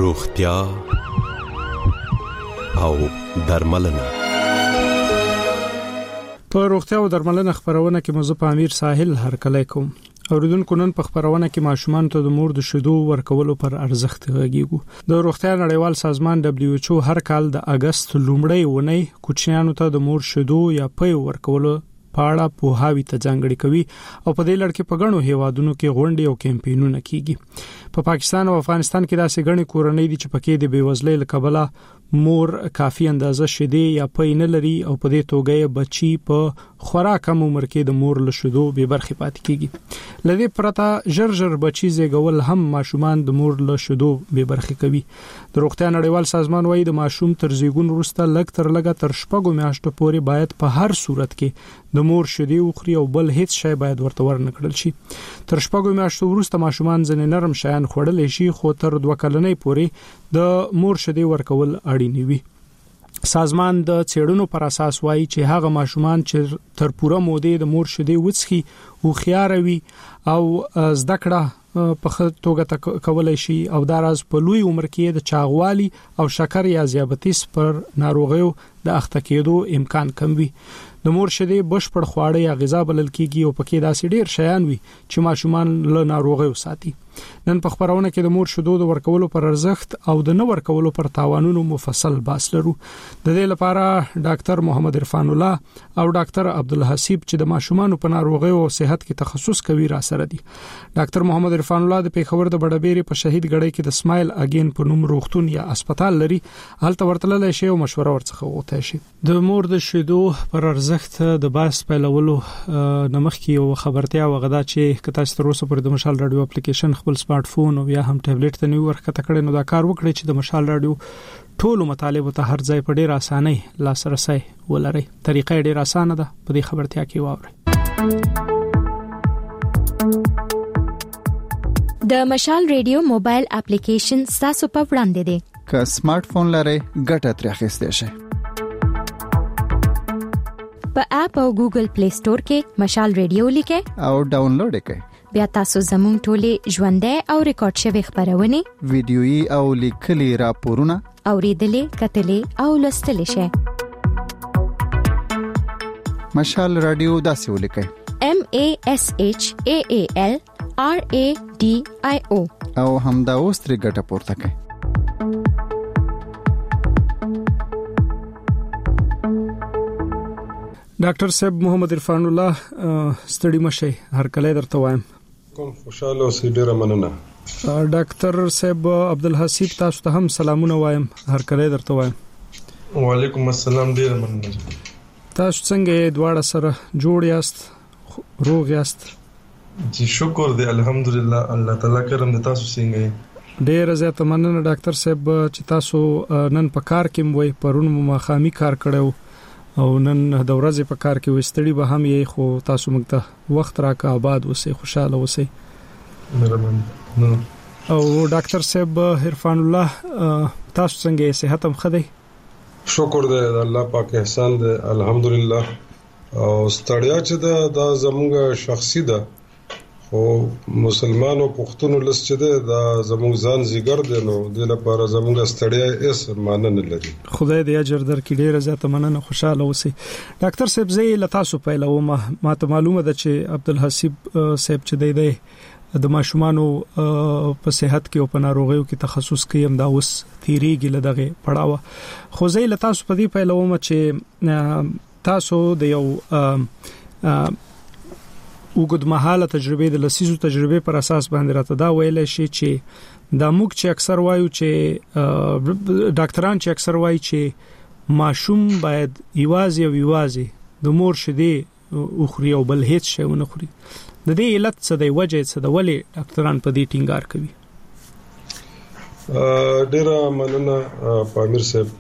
روغتیا او درملنه. په روغتیا او درملنه خبرونه کې موضوع په امیر ساحل هرکلی کوم. اوریدونکو نن په خبرونه کې ماشومان ته د مور د شیدو ورکولو پر ارزښت غږیږو. د روغتیا نړیوال سازمان WHO هر کال د اگست لومړۍ ونی کوچنیانو ته د مور شیدو یا پي ورکولو پاړه په هاوی ته ځانګړي کوي او په دې لړ کې په غنو هیوادونو کې غونډې او کمپاینونه کیږي. په پاکستان او افغانستان کې داسې غني کورنۍ دي چې پکې د بیوزلۍ لکبله مور کافي اندازه شیدې یا پي نه لري او په دې توګه بچي په خوراک کم عمر کې د مور له شیدو به برخه پاتې کیږي. لدې پرته ژر بچي زیږول هم ماشومان د مور له شیدو به برخه کوي. د روغتیا نړیوال سازمان وايي د ماشوم تر زیږون وروسته لږ تر لږه تر 6 میاشتو پورې باید په هر صورت کې د مور شیدې وخوري او بل هیڅ شی باید ورته ورنکړل شي. تر 6 میاشتو وروسته ماشومان ځنې نرم شیان خوړل شي خو تر 2 کلنۍ پورې د مور شیدې ورکول اړین وي. سازمان د څېړنو پر اساس وایي چې هغه ماشومان چې تر پوره مودې د مور شیدې وڅښي او خيار وي او زده کړه په ښه توګه کولای شي او دا راز په لوی عمر کې د چاغوالي او شکر یا ذیابیطس پر ناروغیو د اخته کېدو امکان کم وي. د مور شیدې بشپړ خواړه یا غذا بلل کېږي او پکې داسې ډیر شیان وي چې ماشومان له ناروغیو ساتي. نن په خبرونه کې د مور شیدو د ورکولو پر ارزښت او د نه ورکولو پر تاوانونو مفصل بحث لرو. د دې لپاره ډاکټر محمد عرفان الله او ډاکټر عبدالحسیب چې د ماشومان په ناروغیو او صحت کې تخصص کوي را سره دي. ډاکټر محمد عرفان الله د پیښور د بډبېری په شهید غړي کې د سمایل اگین په نوم روغتون یا هسپتال لري. هلته ورتللی شي او مشوره ورڅخه وغوښتل شي. د مور د شیدو پر ارزښت د بحث پیلولو نمخ کې یو خبرتیا وغدا چې کته ستروسه پر د مشال رادیو اپلیکیشن خپل سمارټ فون او یا هم ټابلیټ ته نیو ورکته کړي نو دا کار وکړي چې د مشال رادیو ټولو مطالب ته هر ځای په ډیر اسانۍ لاسرسي ولري. طریقه ډیر اسانه ده. په دې خبرتیا کې واوري. د مشال رادیو موبایل اپلیکیشن تاسو په وړاندې دی. که سمارټ فون لرئ ګټه ترې اخیستئ شئ. په اپ او ګوګل پلی سٹور کې مشال رادیو لیکئ او ډاونلوډ یې کړئ. بیا تاسو زموږ ټولې ژوندۍ او ریکارډ شوی خبرونه ویډیويي او لیکلي راپورونه اوریدلې کتلې او لوستلې شئ. مشال رادیو داسې ولیکئ MASHAAL RADIO او همدا اوس ترې ګټه پورته کړئ. ډاکټر صاحب محمد عرفان الله ستړي مشه هر کله درته وایم. کوم خوشاله اوسئ. ډیره مننه. ډاکټر صاحب عبدالحسیب تاسو ته هم سلامونه وایم هر کله درته وایم. وعلیکم السلام. ډیره مننه. تاسو څنګه دواړه سره جوړ یاست روغ یاست؟ جی شکر دی الحمدلله. الله تعالی کرم د تاسو څنګه؟ ډیره زیاته مننه ډاکټر صاحب چې تاسو نن په کار کې وای پرون مخامي کار کړو او نن د ورځې په کار کې وستړي به هم یې خو تاسو موږ ته وخت راکا آباد اوسئ خوشاله اوسئ. مهرباني. او ډاکټر صاحب عرفان الله تاسو څنګه صحت هم خدای؟ شکر دی الله پاک احسان دی الحمدلله. او ستړیا چې دا زموږ شخصي ده خو مسلمانو پښتون لس چې ده دا زموږ ځان زیګر دی نو د لپاره زموږ ستړیا اس معنی نه لري. خدای دې اجر درکړي. ډیره زیاته مننه خوشاله اوسئ. ډاکټر صاحب زه له تاسو پیلوم. ما ته معلومه ده چې عبدالحسیب صاحب چې دی د ماشومانو په صحت کې او په ناروغیو کې تخصص کوي هم دا اوس تیریږي له دغه پړاوه. خو زه له تاسو په دې پیلوم چې تاسو د یو وګدمحاله تجربه د لسیزو تجربه پر اساس باندې راته دا ویل شي چې دا موږ چې اکثر وایو چې ډاکټران چې اکثر وایي چې ماشوم باید یوازې د مور شیدې اخري او بل هیڅ شی ونه خوري. د دې علت څه دی وجه څه د ولې ډاکټران په دې ټینګار کوي؟ ډیره مننه پامیر صاحب.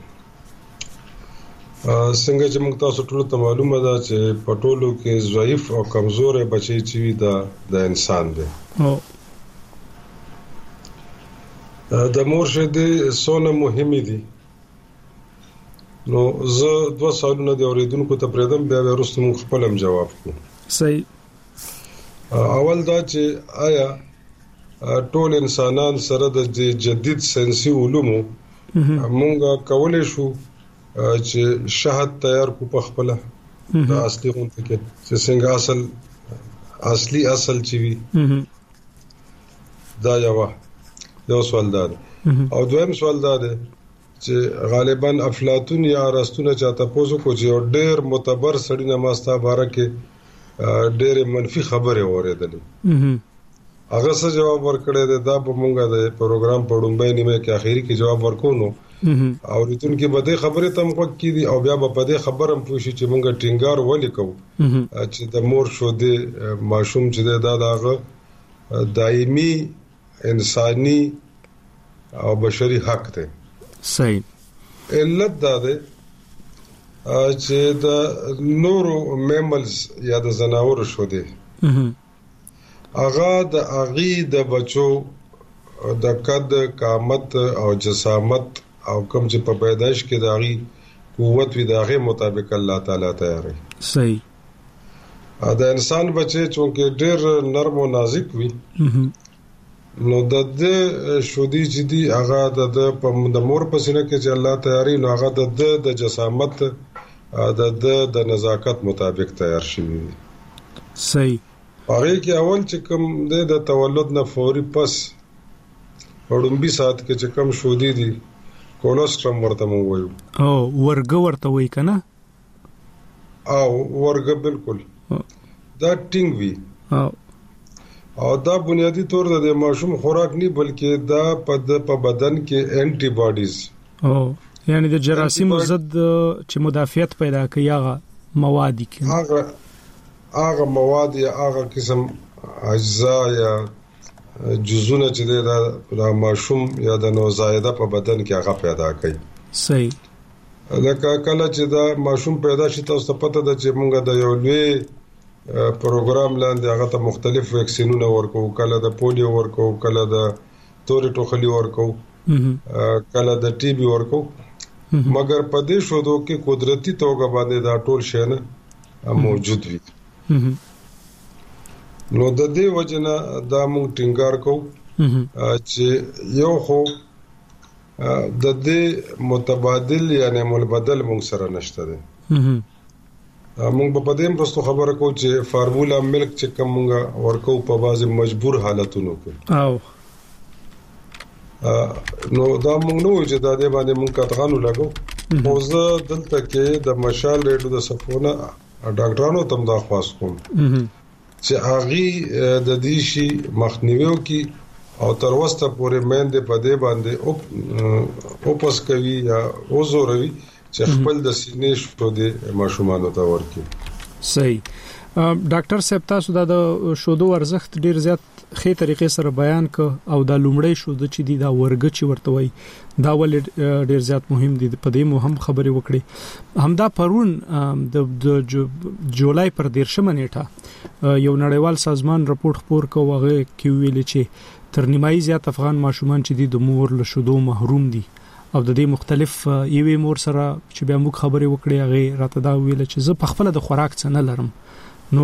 څنګه چې موږ تاسو ټول ته معلومه ده چې په ټولو کې ضعیف او کمزور بچي چې وي د انسان دی. د مور شیدې څونه مهمه دي. نو زه 2 سوالونه د اوریدونکو ته پرېدم بیا وروسته موږ خپل هم جواب کوو. صحیح. اول دا چې آیا ټول انسانان سره د جدید ساينسي علومو مونږه کولای شو چې شهد تیار کو په خپل د اصلي غونډه کې چې څنګه اصلي چې وي دا یو سوال ده او دویم سوال ده چې غالبا افلاطون یا ارسطو چاته پوسو کو چې ډېر معتبر سړی نه ماستا باره کې ډېر منفي خبره اوریدلې هغه څه جواب ورکړی دی دا به مونږه د پروګرام په ډومبای نیمه کې اخیری کې جواب ورکونو او ریتون کې بده خبره تم کو کې دي او بیا به بده خبرم پوښي چې مونږه ټینګار ولې کوو چې د مور شو د ماشوم چې دا دغه دایمي انساني او بشري حق دی صحیح علت دا ده چې د نورو میملز یا د زناور شو دي اغا د اغي د بچو د قد قامت او جسامت او کوم چې په پیدائش کې د اغي قوت وی دغه مطابق الله تعالی تیار دی صحیح دا انسان بچي چې ډېر نرم او نازک وي نو د شودي چې دی هغه د مور په سینه کې چې الله تیاری نو هغه د جسامت د نزاکت مطابق تیار شوی صحیح هغه کې اول چې کوم د تولد نه فوري پس وړومبي سات کې چې کوم شودي دي کولوسترم ورته مو وایو او ورګه ورته وای کنه او ورګه بالکل دا ټینګ وی او دا بنیادی طور د ماشوم خوراک نه بلکې دا په بدن کې انټي باډیز او یعنی د جراثیم ضد چې مدافعت پیدا کوي هغه مواد کې هغه مواد یا هغه قسم اجزا یا جزونه چې د ماشوم یا د نوزایده په بدن کې هغه پیدا کوي صحیح لکه کله چې دا ماشوم پیدا شي تاسو ته پته ده چې موږ د یو لوی پروګرام لاندې هغه ته مختلف ویکسینونه ورکو کله د پولیو ورکو کله د تورې ټوخلي ورکو کله د ټي بي ورکو مګر په دې شودو کې قدرتي توګه باندې دا ټول شی نه موجود وي نو د دې وجنه دا موږ ټینګار کوو چې یو خو د دې متبادل یعنی ملبدل موږ سره نشته ده موږ په دې پرستو خبره کوو چې فارمولا ملک چې کوم موږ ورکو په بازي مجبور حالتونو کې او نو دا موږ نو چې دا دې باندې موږ کتغانو لګو موزه دلته کې د مشال ریډو د صفونه ډاکټرانو تم دا خواست کوم چې اغي د دې شي مخنیوي کی او تر وسته پورې مېند په دې باندې او پس کوي یا اوزوروي چې خپل د سینې شو د ماشومانو ته ورکي صحیح ډاکټر صاحب تاسو دا د شودو ارزښت ډیر زیات خې طریقې سره بیان ک او د لومړی شودو چې دی دا ورګ چې ورته وای دا ول ډیر زیات مهم دي په دې مهم خبرې وکړي همدا پرون د جولای پر 13 نیټه یو نړیوال سازمان راپور خپور کوغه کې ویل چې تر نیمایي زیات افغان ماشومان چې د مور له شودو محروم دي او د دې مختلف یوې مور سره چې بیا موږ خبرې وکړې هغه راته دا ویل چې زه په خپل د خوراک څخه نه لرم نو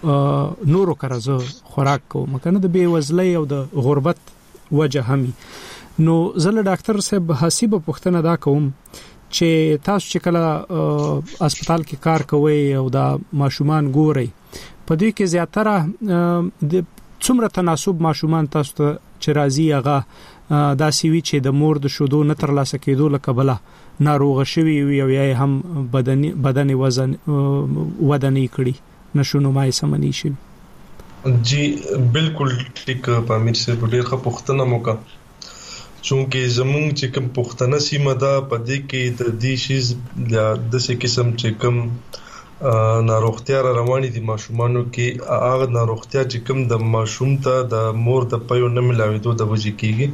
نورو کرزه خوراک کوم کنه د بیوزلۍ او د غربت وجه همي نو زله ډاکټر صاحب حسیب پوښتنه دا کوم چې تاسو چې کله هسپتال کې کار کوئ او دا ماشومان ګورئ په دې کې زیاتره د څومره تناسب ماشومان تاسو ته چې راځي هغه دا سیوی چې د مور د شودو نه تر لاسه کېدو لکبله ناروغ شوی وي او یا هم بدن وزن ودني کړي نشونو مای سمنی شي جی بالکل ټیک پامیر سے ډیر ښه پوښتنه موکا چونکه زمونږ چې کوم پوښتنه سیمه ده په دې کې د دې شیز د څه قسم چې کوم ناروغتیا رواني دي ماشومانو کې هغه ناروغتیا چې کوم د ماشوم ته د مور د پيو نه ملاويدو د وجې کېږي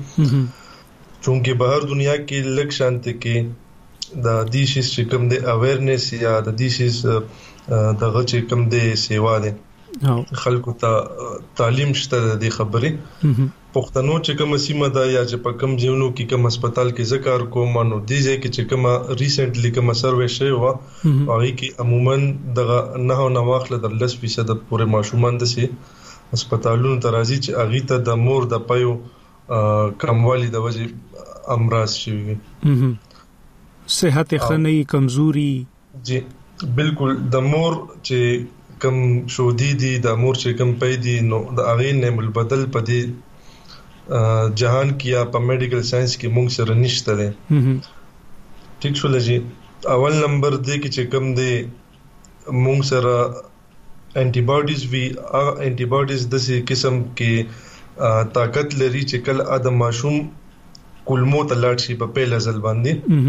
چونکه بهر دنیا کې لک شانته کې د دې شیز چې کوم د اویرنس یا د دې شیز دغه چې کوم د سیوا ده خلکو ته تعلیم شته د خبرې پښتنو چې کوم سیمه ده یا چې په کوم ځینو کې کوم هسپتال کې ذکر کوم نو دې چې کوم ریسنټلی کوم سروې شوی و هغه کې عموما دغه نه واخله د 10% پورې ماشومان دي هسپتالونو ته راځي چې هغه ته د مور د پيو کموالی د وجې امراض شي صحت خنۍ کمزوري جی بالکل د مور چې کم شودي دي د مور چې کم پي دي نو د هغه نیم البدل پدې جهان کې یا په میډیکل ساينس کې موږ سره نشته ده ټیک شو لږی اول نمبر دی چې کم دی موږ سره انټي باډیز وی انټي باډیز د سې قسم کې طاقت لري چې کله ادم ماشوم کولمو ته لاړ شي په پیل ځل باندې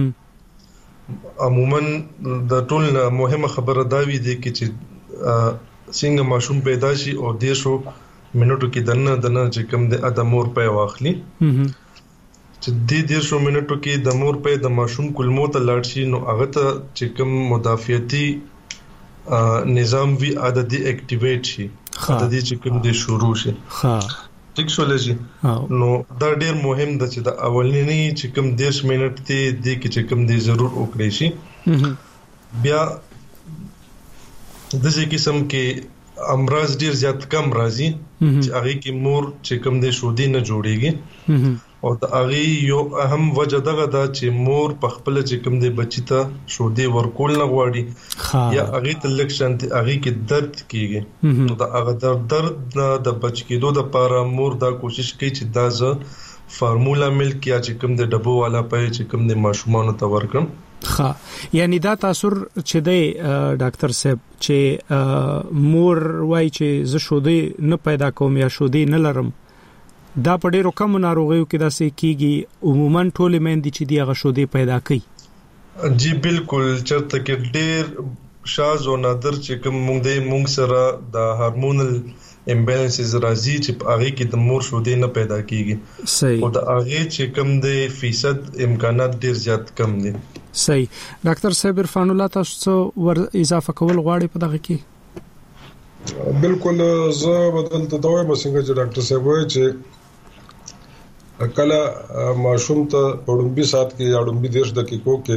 عموما د ټول مهمه خبره دا وی دی چې څنګه ماشوم پیدا شي او د شو منټو کې دنه چې کم د ادم مور په واخلي چې د شو منټو کې د مور په د ماشوم کولمو ته لاړ شي نو هغه ته چې کم مدافعتي نظام وی عادتي اکټیویټ شي عادتي چې کوم د شروع شي ټیک شو لږی نو دا ډیر مهم ده چې د اولنی چې کوم 10 منټ ته د کې چې کوم دی ضرور وکړي شي بیا د څه قسم کې امراض ډیر زیات کم راځي چې هغه کې مور چې کوم دی شودي نه جوړيږي او د هغه یو اهم وجه دغه دا چې مور په خپل چې کوم دی بچی ته شودي ورکول نه غواړي یا هغه ته لکشن هغه کې درد کیږي نو دا هغه درد د بچ کېدو د لپاره مور دا کوشش کوي چې دا ز فارمولا ملک یا چې کوم دی ډبو والا پي چې کوم دی ماشومان ته ورکړم یعنی دا تاثر چې دی ډاکټر صاحب چې مور وای چې ز شودي نه پیدا کوم یا شودي نه لرم دا په ډیرو کم ناروغیو کې داسې کیږي عموما ټول مېندې چې دی هغه شودي پیدا کوي جی بالکل چرته کې ډیر شاز او نادر چې کوم موږ سره د هورمونل امبیلنسز راځي چې هغه کې د مور شودي نه پیدا کیږي صحیح او د هغه چې کوم د فیصد امکانات ډیر زیات کم دي صحیح ډاکټر صاحب عرفان الله تاسو ور اضافه کول غواړي په دغه کې بالکل زه بدل ته دوه مسنګ چې ډاکټر صاحب وایي چې کله ماشوم ته وړومبي سات کې یا وړومبي 10 دقیقو کې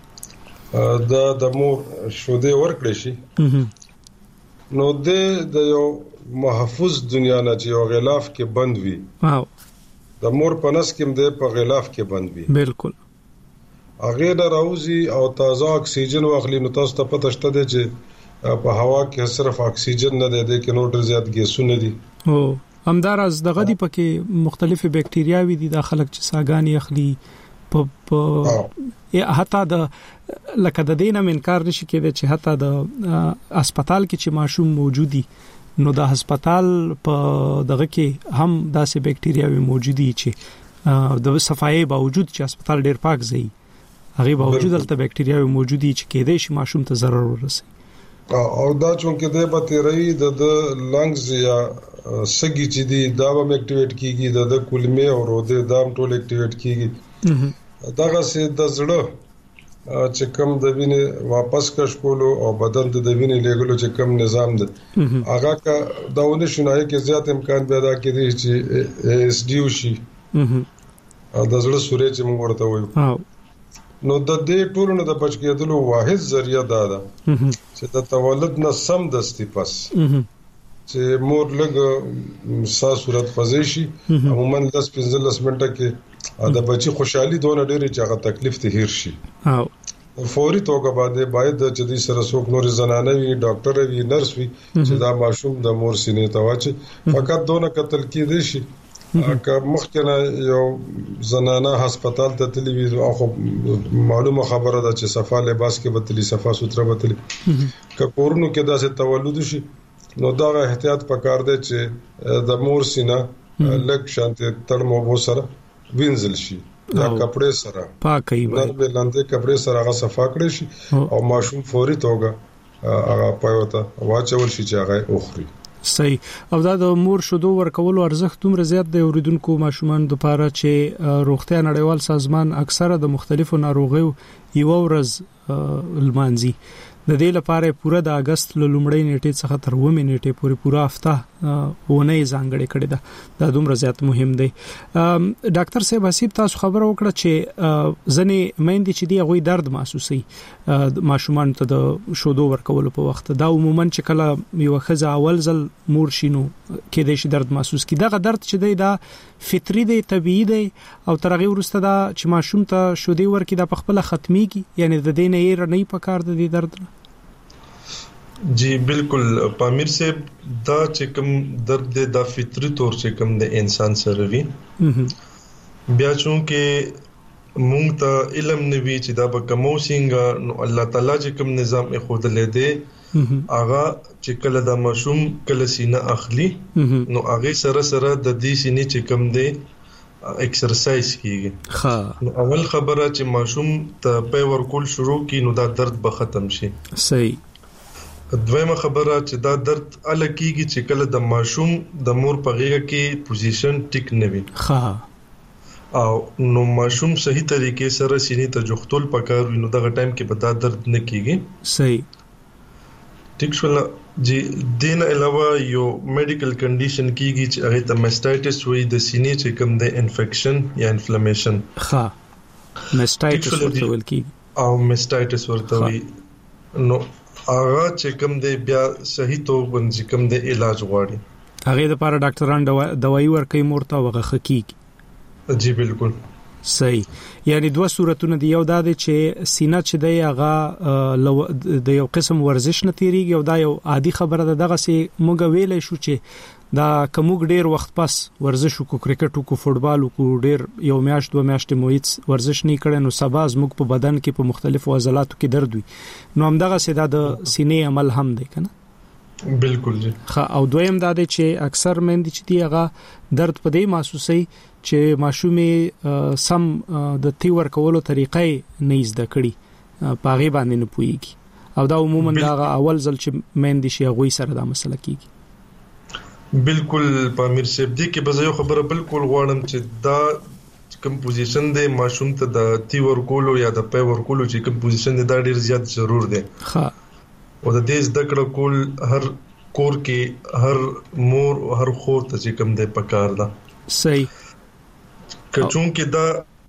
د مور شودي ورکړي شي نو د یو محفوظ دنیا نه چې یو غلاف کې بند وي د مور په نس کې د په غلاف کې بند وي بالکل هغه د راوزي او تازه اکسیجن واخلي نو تاسو ته پته شته چې په هوا کې صرف اکسیجن نه دی کې نور ډیر زیات ګیسونه دي همدارز دغه دی پکې مختلفه بکټریاوي دي داخله چې ساګانی اخلي په حتی د لکه د دینه منکار نشي کېدای چې حتی د هسپتال کې چې ماشوم موجودي نو د هسپتال په دغه کې هم داسې بکټریاوي موجودي چې د صفایي باوجود چې هسپتال ډیر پاک ځای هغه باوجود دلته بکټریاوي موجودي چې کېدای شي ماشوم ته ضرر ورسي او دا چونکه د بکټریاوي د لنګز یا سګي چې دی دا به اکټیویټ کیږي د کولمې او روده دام ټول اکټیویټ کیږي داغه سي د زړه چې کم د وینې واپس کش کولو او بدن د وینې لګولو چې کم نظام ده هغه کا داونه شنای کې زیات امکان پیدا کړي چې اس ډي شي د زړه سورې چې موږ ورته وایو نو د دې ټولو د بچ کېدلو واحد ذریعہ دا ده چې د تولد نه سم دستي پس چې مور لګ سا صورت فزې شي عموما 10-15 منټه کې دا بچي خوشحالي دونه ډېری چې هغه تکلیف ته هیر شي فوري توګه باید چې د سره څوک نور زنانه وي ډاکټر وي نرس وي چې دا ماشوم د مور سینې ته واچي فقط دونه قتل کېدې شي که مخکنه یو زنانه هسپتال ته تللی وي او معلومه خبره ده چې صفه لباس کې بتلی صفه سوتره بتلی که کورونو کې داسې تولد شي نو دا احتیاط پکار دی چې د مور سینه لږ شانته تړمو وو سره وینځل شي دا کپڑے سره پاکي باندې لاندې کپڑے سره هغه صفا کړی شي او ماشوم فوري توګه هغه پيوته واچول شي چې هغه اوخري صحیح او دا د مور شودو ورکولو ارزښت دومره زیات دی اوریدونکو ماشومان د پاره چې روغتیا نړیوال سازمان اکثره د مختلفو ناروغیو یو ورځ لمانځي د دې لپاره پوره د اگست لومړۍ نیټې څخه تر 9 نیټې پورې پوره هفته ونه ځانګړې کړې ده دا دومره زیات مهم دی. ډاکټر صاحب حسیب تاسو خبره وکړه چې ځنې میندې چې دی هغه درد محسوسي ماشومان ته د شودو ورکولو په وخت دا عموما چې کله یو خزه اول ځل مور شینو کې د شي درد محسوس کی دا درد چې دی دا فطری دی طبيعي دی او ترغه ورسته دا چې ماشوم ته شودي ورکې دا په خپل ختمي کی یعنی د دې نه یې نه پکار د دې درد. جی بالکل پامیر صاحب دا چې کوم درد د فطری طور چې کوم د انسان سره وي بیا چونکه مونږ ته علم نوي چې دا به کومو څنګه نو الله تعالی چې کوم نظام خود لیدې اغه چې کله د ماشوم کله سینه اخلي نو اغه سره سره د دې سینې چې کوم دی ایکسرسایز کیږي. نو اول خبره چې ماشوم ته په ورکول شروع کی نو دا درد به ختم شي. صحیح. دویمه خبره چې دا درد الکیږي چې کله د ماشوم د مور په غیږ کې پوزیشن ټیک نه وي او نو ماشوم صحیح طریقې سره سینې ته جوختول پکار وي نو دغه ټایم کې به دا درد نه کیږي. صحیح. ټیک شول. جی دین علاوه یو میډیکل کنډیشن کیږي چې هغه ته ماستایټس وایي د سینې چې کوم د انفیکشن یا انفلیمیشن ماستایټس ورته ویل کیږي او ماستایټس ورته وایي نو هغه چې کوم دی بیا صحیح تو باندې کوم دی علاج غواړي هغه د لپاره ډاکټران دوايي ورکوي مرته وغه حقیقي. جی بالکل صحیح. یعنی دوه صورتونه دی یو دا چې سینه چې دی هغه د یو قسم ورزش نه تیریږي او دا یو عادي خبره ده دغه سي موږ ویلې شو چې دا کومګ ډیر وخت پس ورزش وکړو کرکټ وکړو فوتبال وکړو ډیر یو میاشت دوه میاشتې مویت ورزش نه کړي نو سبا زموږ په بدن کې په مختلفو عضلاتو کې درد وي نو همدغه سي دا د سینې عمل هم دی کنه. بالکل جی. او دویم دا دی چې اکثر مندي چې دی هغه درد په دې محسوسي چې ماشومې سم د تی ورکولو طریقې نه زده کړي پاغي باندې نه پويږي او دا عموما دا اول ځل چې مندي شي غوي سره دا مسله کیږي. بالکل پامیر صاحب دې کې به یو خبره بالکل غواړم چې دا کوم پوزیشن دی ماشوم ته د تی ورکولو یا د پای ورکولو چې کوم پوزیشن دی دا ډیر زیات ضرور دی. او د دې زده کړه کول هر کور کې هر مور او هر خور ته چې کوم دی پکار ده. صحیح. که چونکه دا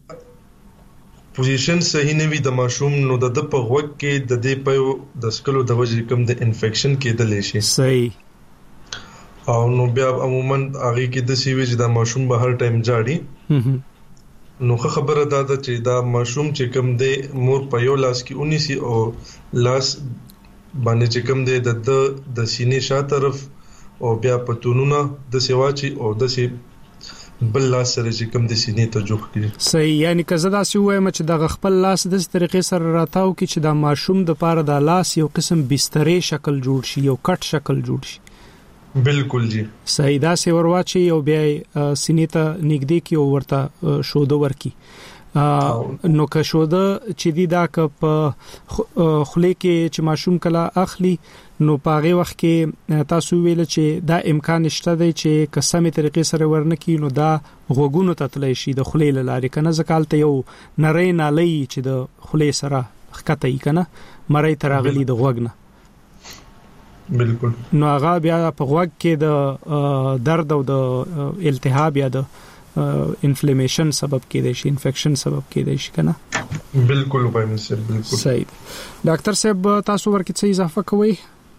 پوزیشن صحیح نه وي د ماشوم نو د په وخت کې د دې په د سکلو د وجې کوم د انفیکشن کېدل شي. صحیح. او نو بیا عموما هغه کې د سی وی چې د ماشوم به هر ټایم جاړي نو خبره دا ده چې دا ماشوم چې کوم دی مور په یو لاس کې اونیسی او لاس باندې چې کوم دی د سینې شا طرف او بیا پتونونه د سیواچی او د سی بل لاس سره چې کوم د سینې ته جوخ کړي. صحیح. یعنی که زدا سی وایم چې د خپل لاس د طریقې سره راتاو کې چې د ماشوم د پاره د لاس یو قسم بسترې شکل جوړ شي یو کټ شکل جوړ شي. بالکل جی. صحیح. دا سی ورواچي او بیا سینې ته نږدې کې او ورته شوده ورکی نو که شوده چې دی دا ک په خله کې چې ماشوم کله اخلي نو پاغه وخت کې تاسو ویل چې دا امکان شته دی چې قسمه طریقې سره ورنکې نو دا غوګونو ته تللی شي د خله لارې کنه ځکالته یو نری نالي چې د خله سره خکته یې کنه مړی تراغلی د غوګنه. بالکل. نو هغه بیا په غوګ کې د درد او د التهاب یا د انفلیمیشن سبب کېدای شي انفیکشن سبب کېدای شي کنه. بالکل باندې سر بالکل. صحیح. ډاکټر صاحب تاسو ورکې څه اضافه کوئ؟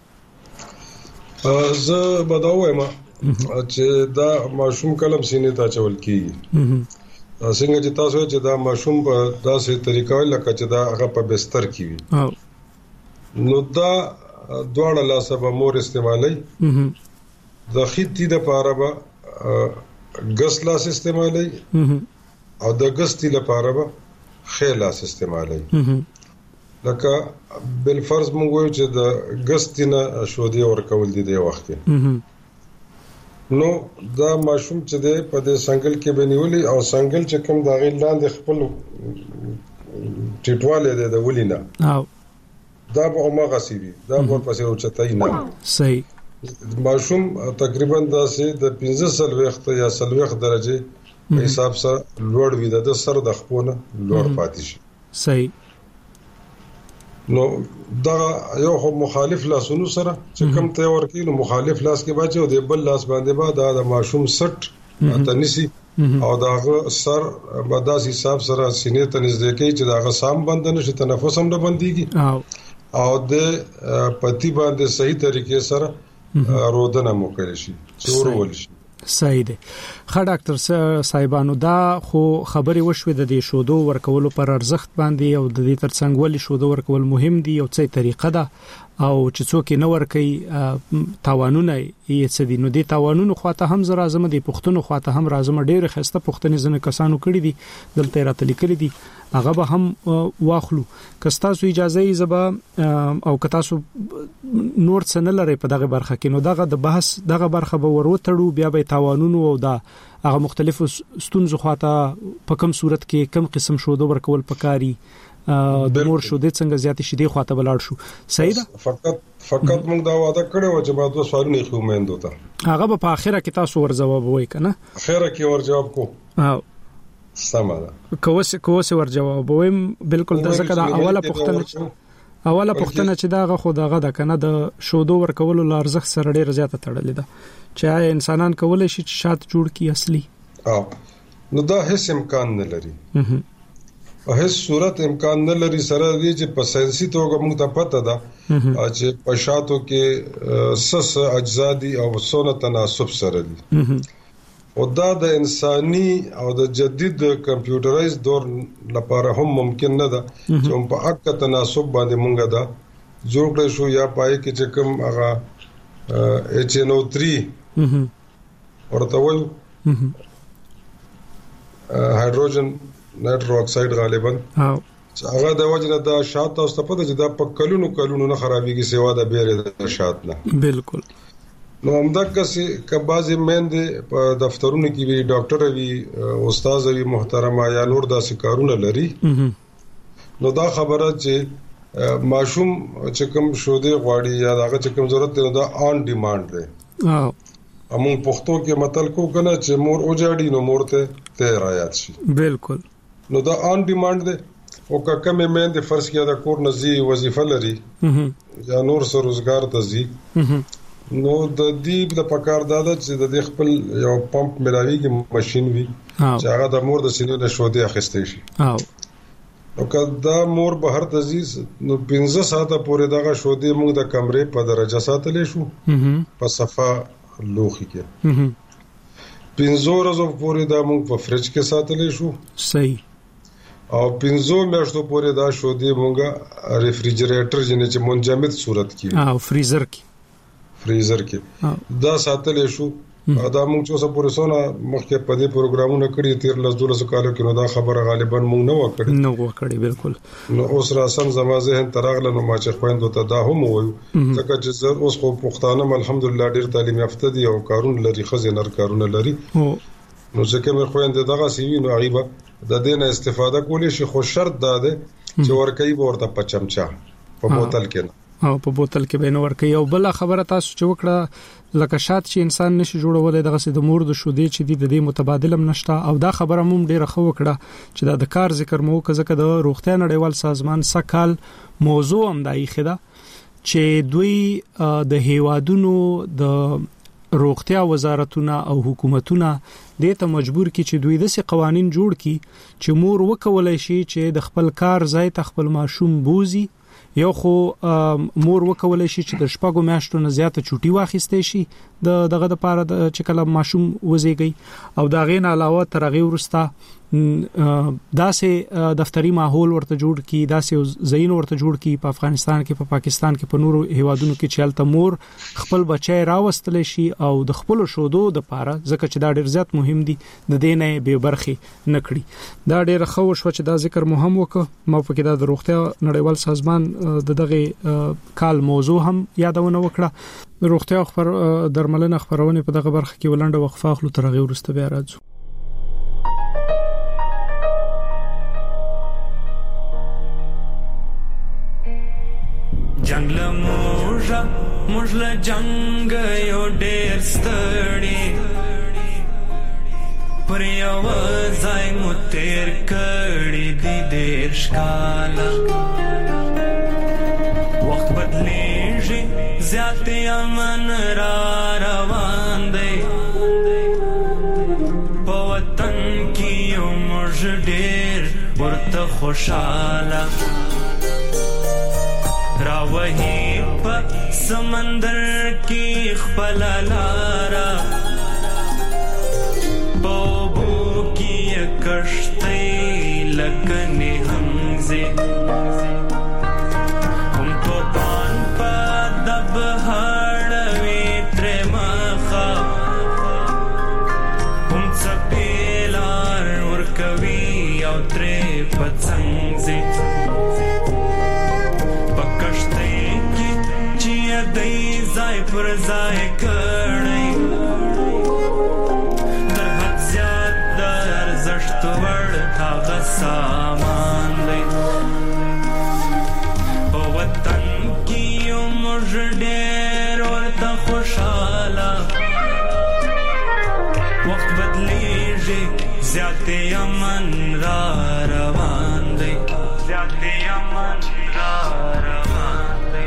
زه بداوم چې دا ماشوم کلم سینې ته چول کیږي څنګه چې تاسو چې دا ماشوم په داسې طریقه لکه چې دا هغه په بستر کې وي نو دا دواړه لاسه به مور استعمالي د خېټې د پاره به غس لاس استعمالي او د غستی لپاره به خې لاس استعمالي لکه بل فرض مونږ وایو چې د غستینه شودي اور کول دي د وخت نو دا ماشوم چې د په د سنگل کې بنولي او سنگل چې کوم دا غي لاندې خپل ټټواله ده د ولینا او دا به عمره سیوی دا په پسې اوچتای نه. صحیح. ماشوم تقریبا داسې د 15 وخت یا 30 درجه په حساب سره لوړ وي د سر د خپونه لوړ پاتې شي. صحیح. نو دا یو خو مخالف لاسونو سره چې کم ته ورکی نو مخالف لاس کې باچو د بل لاس باندې با د ماشوم سټ تنسي او داغه سر بداسي حساب سره سینې ته نږدې کوي چې داغه سام بند نشي تنفس هم نه بنديږي او د پتی باندې صحیح طریقې سره رودنه مو کوي شي څورول شي صحیح دی. ښه ډاکټر صاحبانو دا خو خبرې وشوې د دې شودو ورکولو پر ارزښت باندې او د دې ترڅنګ ولې شودو ورکول مهم دي او څه طریقه ده او چې څوک نه ورکي تاوانونه یې څه دي. نو دې تاوانونو خواته هم زه راځم د پښتون خواته هم راځم ډېر خسته پښتنې زنه کسانو کړی دي دلته راته لیکلي دي هغه به هم واخلو که تاسو اجازه یې زبا او که تاسو نور څه نه لري په دغه برخه کې نو دغه د بحث دغه برخه به وروتړو بیا به تاوانونو او دا هغه مختلفو ستونزو خواته په کوم صورت کې کوم قسم شودو ورکول پکاري د نور شودې څنګه زیات شي دی خواته بلاړ شو. صحیح ده. فقط موږ دا وعده کړو چې ما دوه سوالونه خو مېندو ته هغه په اخره کې تاسو ور جواب وای کنه اخره کې ور جواب کو سمه کوسه ور جواب وایم بالکل د زکه دا اوله پوښتنه چې دا غو دغه د کنه د شودو ورکولو لارزخ سره ډیره زیاته تړلې ده چې انسانان کولای شي چې شات جوړ کی اصلي نو دا هیڅ امکان نه لري په هیڅ صورت امکان نه لري سره دی چې په ساينسي توګه موږ ته پته ده چې په شاتو کې سس اجزا دي او سونه تناسب سره دي او دا د انساني او د جدید کمپیوټرایز دور لپاره هم ممکن نه ده چې په حق تناسب باندې مونږه دا جوړ کړی شو یا پای کې چې کوم هغه HNO3 ورته وایو هایدروجن نایترو اکساید غالبا هغه د وجنه دا شات تاسو ته پته چې دا په کلونو نه خرابېږي سیوا د بیره د شات نه بالکل. نو همدغه چې بعضی مېندې په دفترونو کې وی ډاکټر وی استاد وی محترمه یا نور داسې کارونه لري نو دا خبره چې ماشوم چې کوم شوده غواړي یا هغه چې کوم ضرورت دی دا آن ډیماند دی امون پښتو کې متل کو کنه چې مور اوجاړي نو مور ته رايات شي بالکل. نو دا آن ډیماند دی او که مې مېندې فرض کړه دا کور نزي وظیفه لري یا نور سر روزګار ته زی نو د دې د پکار داده چې د خپل یو پمپ ملاويږي ماشين وي چې هغه د مور د سینې له شودې اخیستې شي او که دا مور به هر تزیز نو 15 ساعته پورې دغه شودې موږ د کمرې په درجه ساتلې شو په صفه لوخي کې 15 ورځې پورې دا موږ په فریج کې ساتلې شو صحیح او 15 میاشتو پورې دا شودې موږ ریفریجریټر جنې چې منجمد صورت کې او فریزر کې دا ساتلې شو دا موږ څو پورې سونه مخکې په دې پروګرامونو کړی تیر لس 12 کالو کې نو دا خبره غالبا موږ نه وکړي بالکل. نو اوس را سم زما ذهن تراغله نو ما چې خويندو ته دا هم وایو ځکه چې زه اوس خو پښتانه الحمدلله ډیر تعلیم یافته دي او کارون لري خزینر کارونه لري نو ځکه مې خويندې دغه سیوی نو غیبه د دې نه استفاده کولې شي خو شرط دا ده چې ورکې ورته په چمچا په بوتل کې او په بوتل کې به نو ورکې او بل خبره تاسو چې وکړه لکه شات چې انسان نشي جوړولای دغه سي د مور د شودې چې د دې متبادلم نشته او دا خبره مم ډیره خو وکړه چې د کار ذکر مو کزه د روغتیا نړیوال سازمان سکهال موضوع هم دای خدا چې دوی د هیوادونو د روغتیا وزارتونه او حکومتونه د ته مجبور کی چې دوی د سي قوانين جوړ کی چې مور وکولای شي چې د خپل کار ځای ته خپل ماشوم بوزي یو خو مور وکولای شي چې د شپږو میاشتو نه زیاته چوټي واخیستې شي دغه د پاره چې کله ماشوم وزيږي او دا غین علاوه ترغه ورستا داسې دفتری ماحول ورته جوړ کی داسې زین ورته جوړ کی په افغانستان کې په پاکستان کې په نورو هیوادونو کې چلته مور خپل بچي راوستل شي او د خپل شودو د پاره ځکه چې دا ډیر زیات مهم دي د دینه به برخي نکړي دا ډیر خو شو چې دا ذکر مهم وکړه ما په کې د روغتیا نړیوال سازمان دغه کال موضوع هم یادونه وکړه روغتیا درملنه خبرونه په دغه برخه کې ولنډه وقفه خلو ترغه ورسته بیا راځو جنگ موږ له جنگ یو ډیر ستړي پر یو ځای مو تیر کړي دي ډیر ښکاله بدلیږي زیات امن را روان دی په وطن کې موږ ډېر ورته خوشاله راوهي په سمندر کې خپل لارا بوبو کې کشتۍ لکنه همزه هم توپان په دب هړوي تر مخه هم څپېلار ورکوي او ترې پڅنګزه پر ځای کړی تر حد زیات د ارزښت وړ هغه سامان دی په وطن کې موږ ډېر ورته خوشاله وخت بدلیږي زیات امن را روان دی زیات امن را روان دی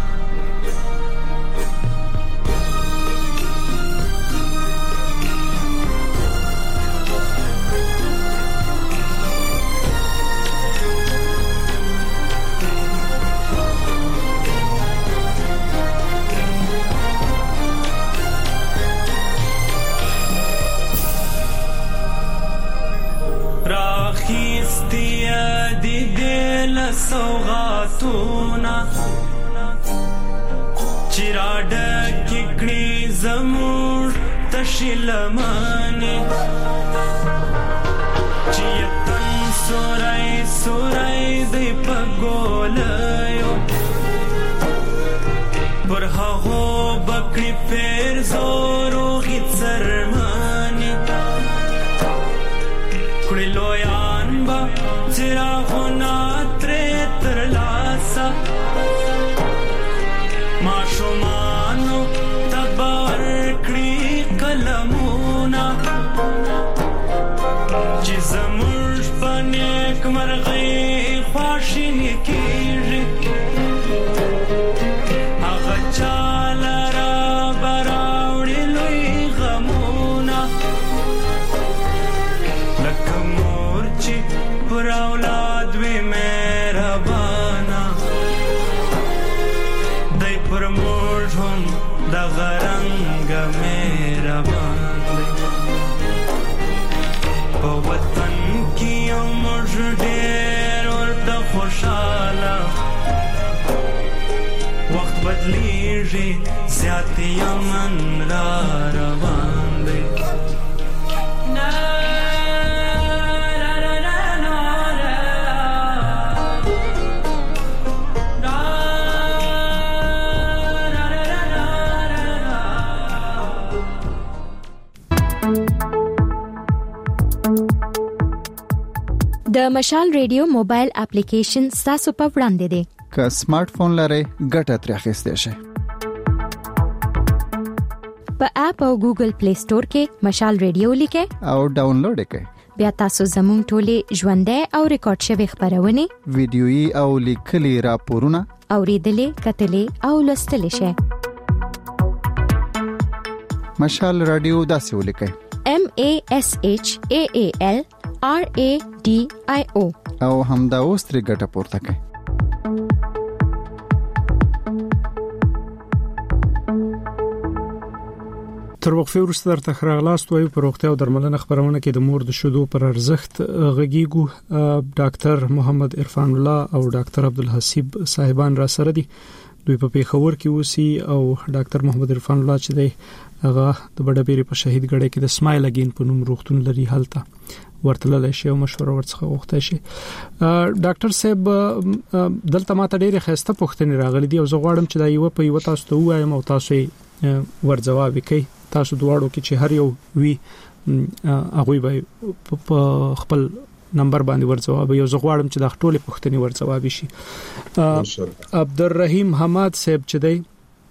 سوغاتونا چراډ کې کړي زموږ تشلمانه چیتن سورای سورای دی پګولیو پر هغه بکړي پیر زورو غڅرمانه کړي لویان با چراغونه ماشومانو تبار کړي قلمونه چې زموږ په نیک مرغۍ خواشیني کېږي هغه چاله را براوړي لوی غمونه لکه مور چې پر اولاد وي مهربانه دی پر موږ هم دغه رنګ مهربان دی په وطن کې موږ ډېر ورته خوشاله وخت بدلیږي زیات امن را روان دی د مشال ریډیو موبایل اپلیکیشن تاسو په وړاندې دی که سمارټ فون لرئ ګټه ترې اخیستی شئ په اپ او ګوګل پلی سٹور کې مشال ریډیو لیکئ او ډاونلوډ یې کړئ بیا تاسو زموږ ټولې ژوندۍ او ریکارډ شوی خبرونه ویډیويي او لیکلي راپورونه اوریدلې کتلې او لوستلې شئ مشال رادیو داسې ولیکئ MASHAAL RADIO او همدا اوس ترې ګټه پورته کړئ تر وقفه وروسته درته خراغلاست وایو پر روغتیا او درملنه خبرونه کې د مور د شیدو پر ارزښت غږیږو ډاکټر محمد عرفان الله او ډاکټر عبدالحسیب صاحبان را سره دي دوی په پیښور کې اوسي او ډاکټر محمد عرفان الله چې دی هغه د بډبېری په شهید ګړې کې د سمایل اگین په نوم روغتون لري هلته ورتلل شي او مشوره ورڅخه غوښته شي ډاکټر صاحب دلته ماته ډېر خسته پوښتنې راغلي دي او زه غواړم چې دا یو په یو تاسو ته وایم او تاسو ورځواب وکړئ تاسو دواړو کې چې هر یو وی هغه به په خپل نمبر باندې ورځواب یو زه غواړم چې دا ټولې پوښتنې ورځواب شي عبدالرحیم حماد صاحب چې دی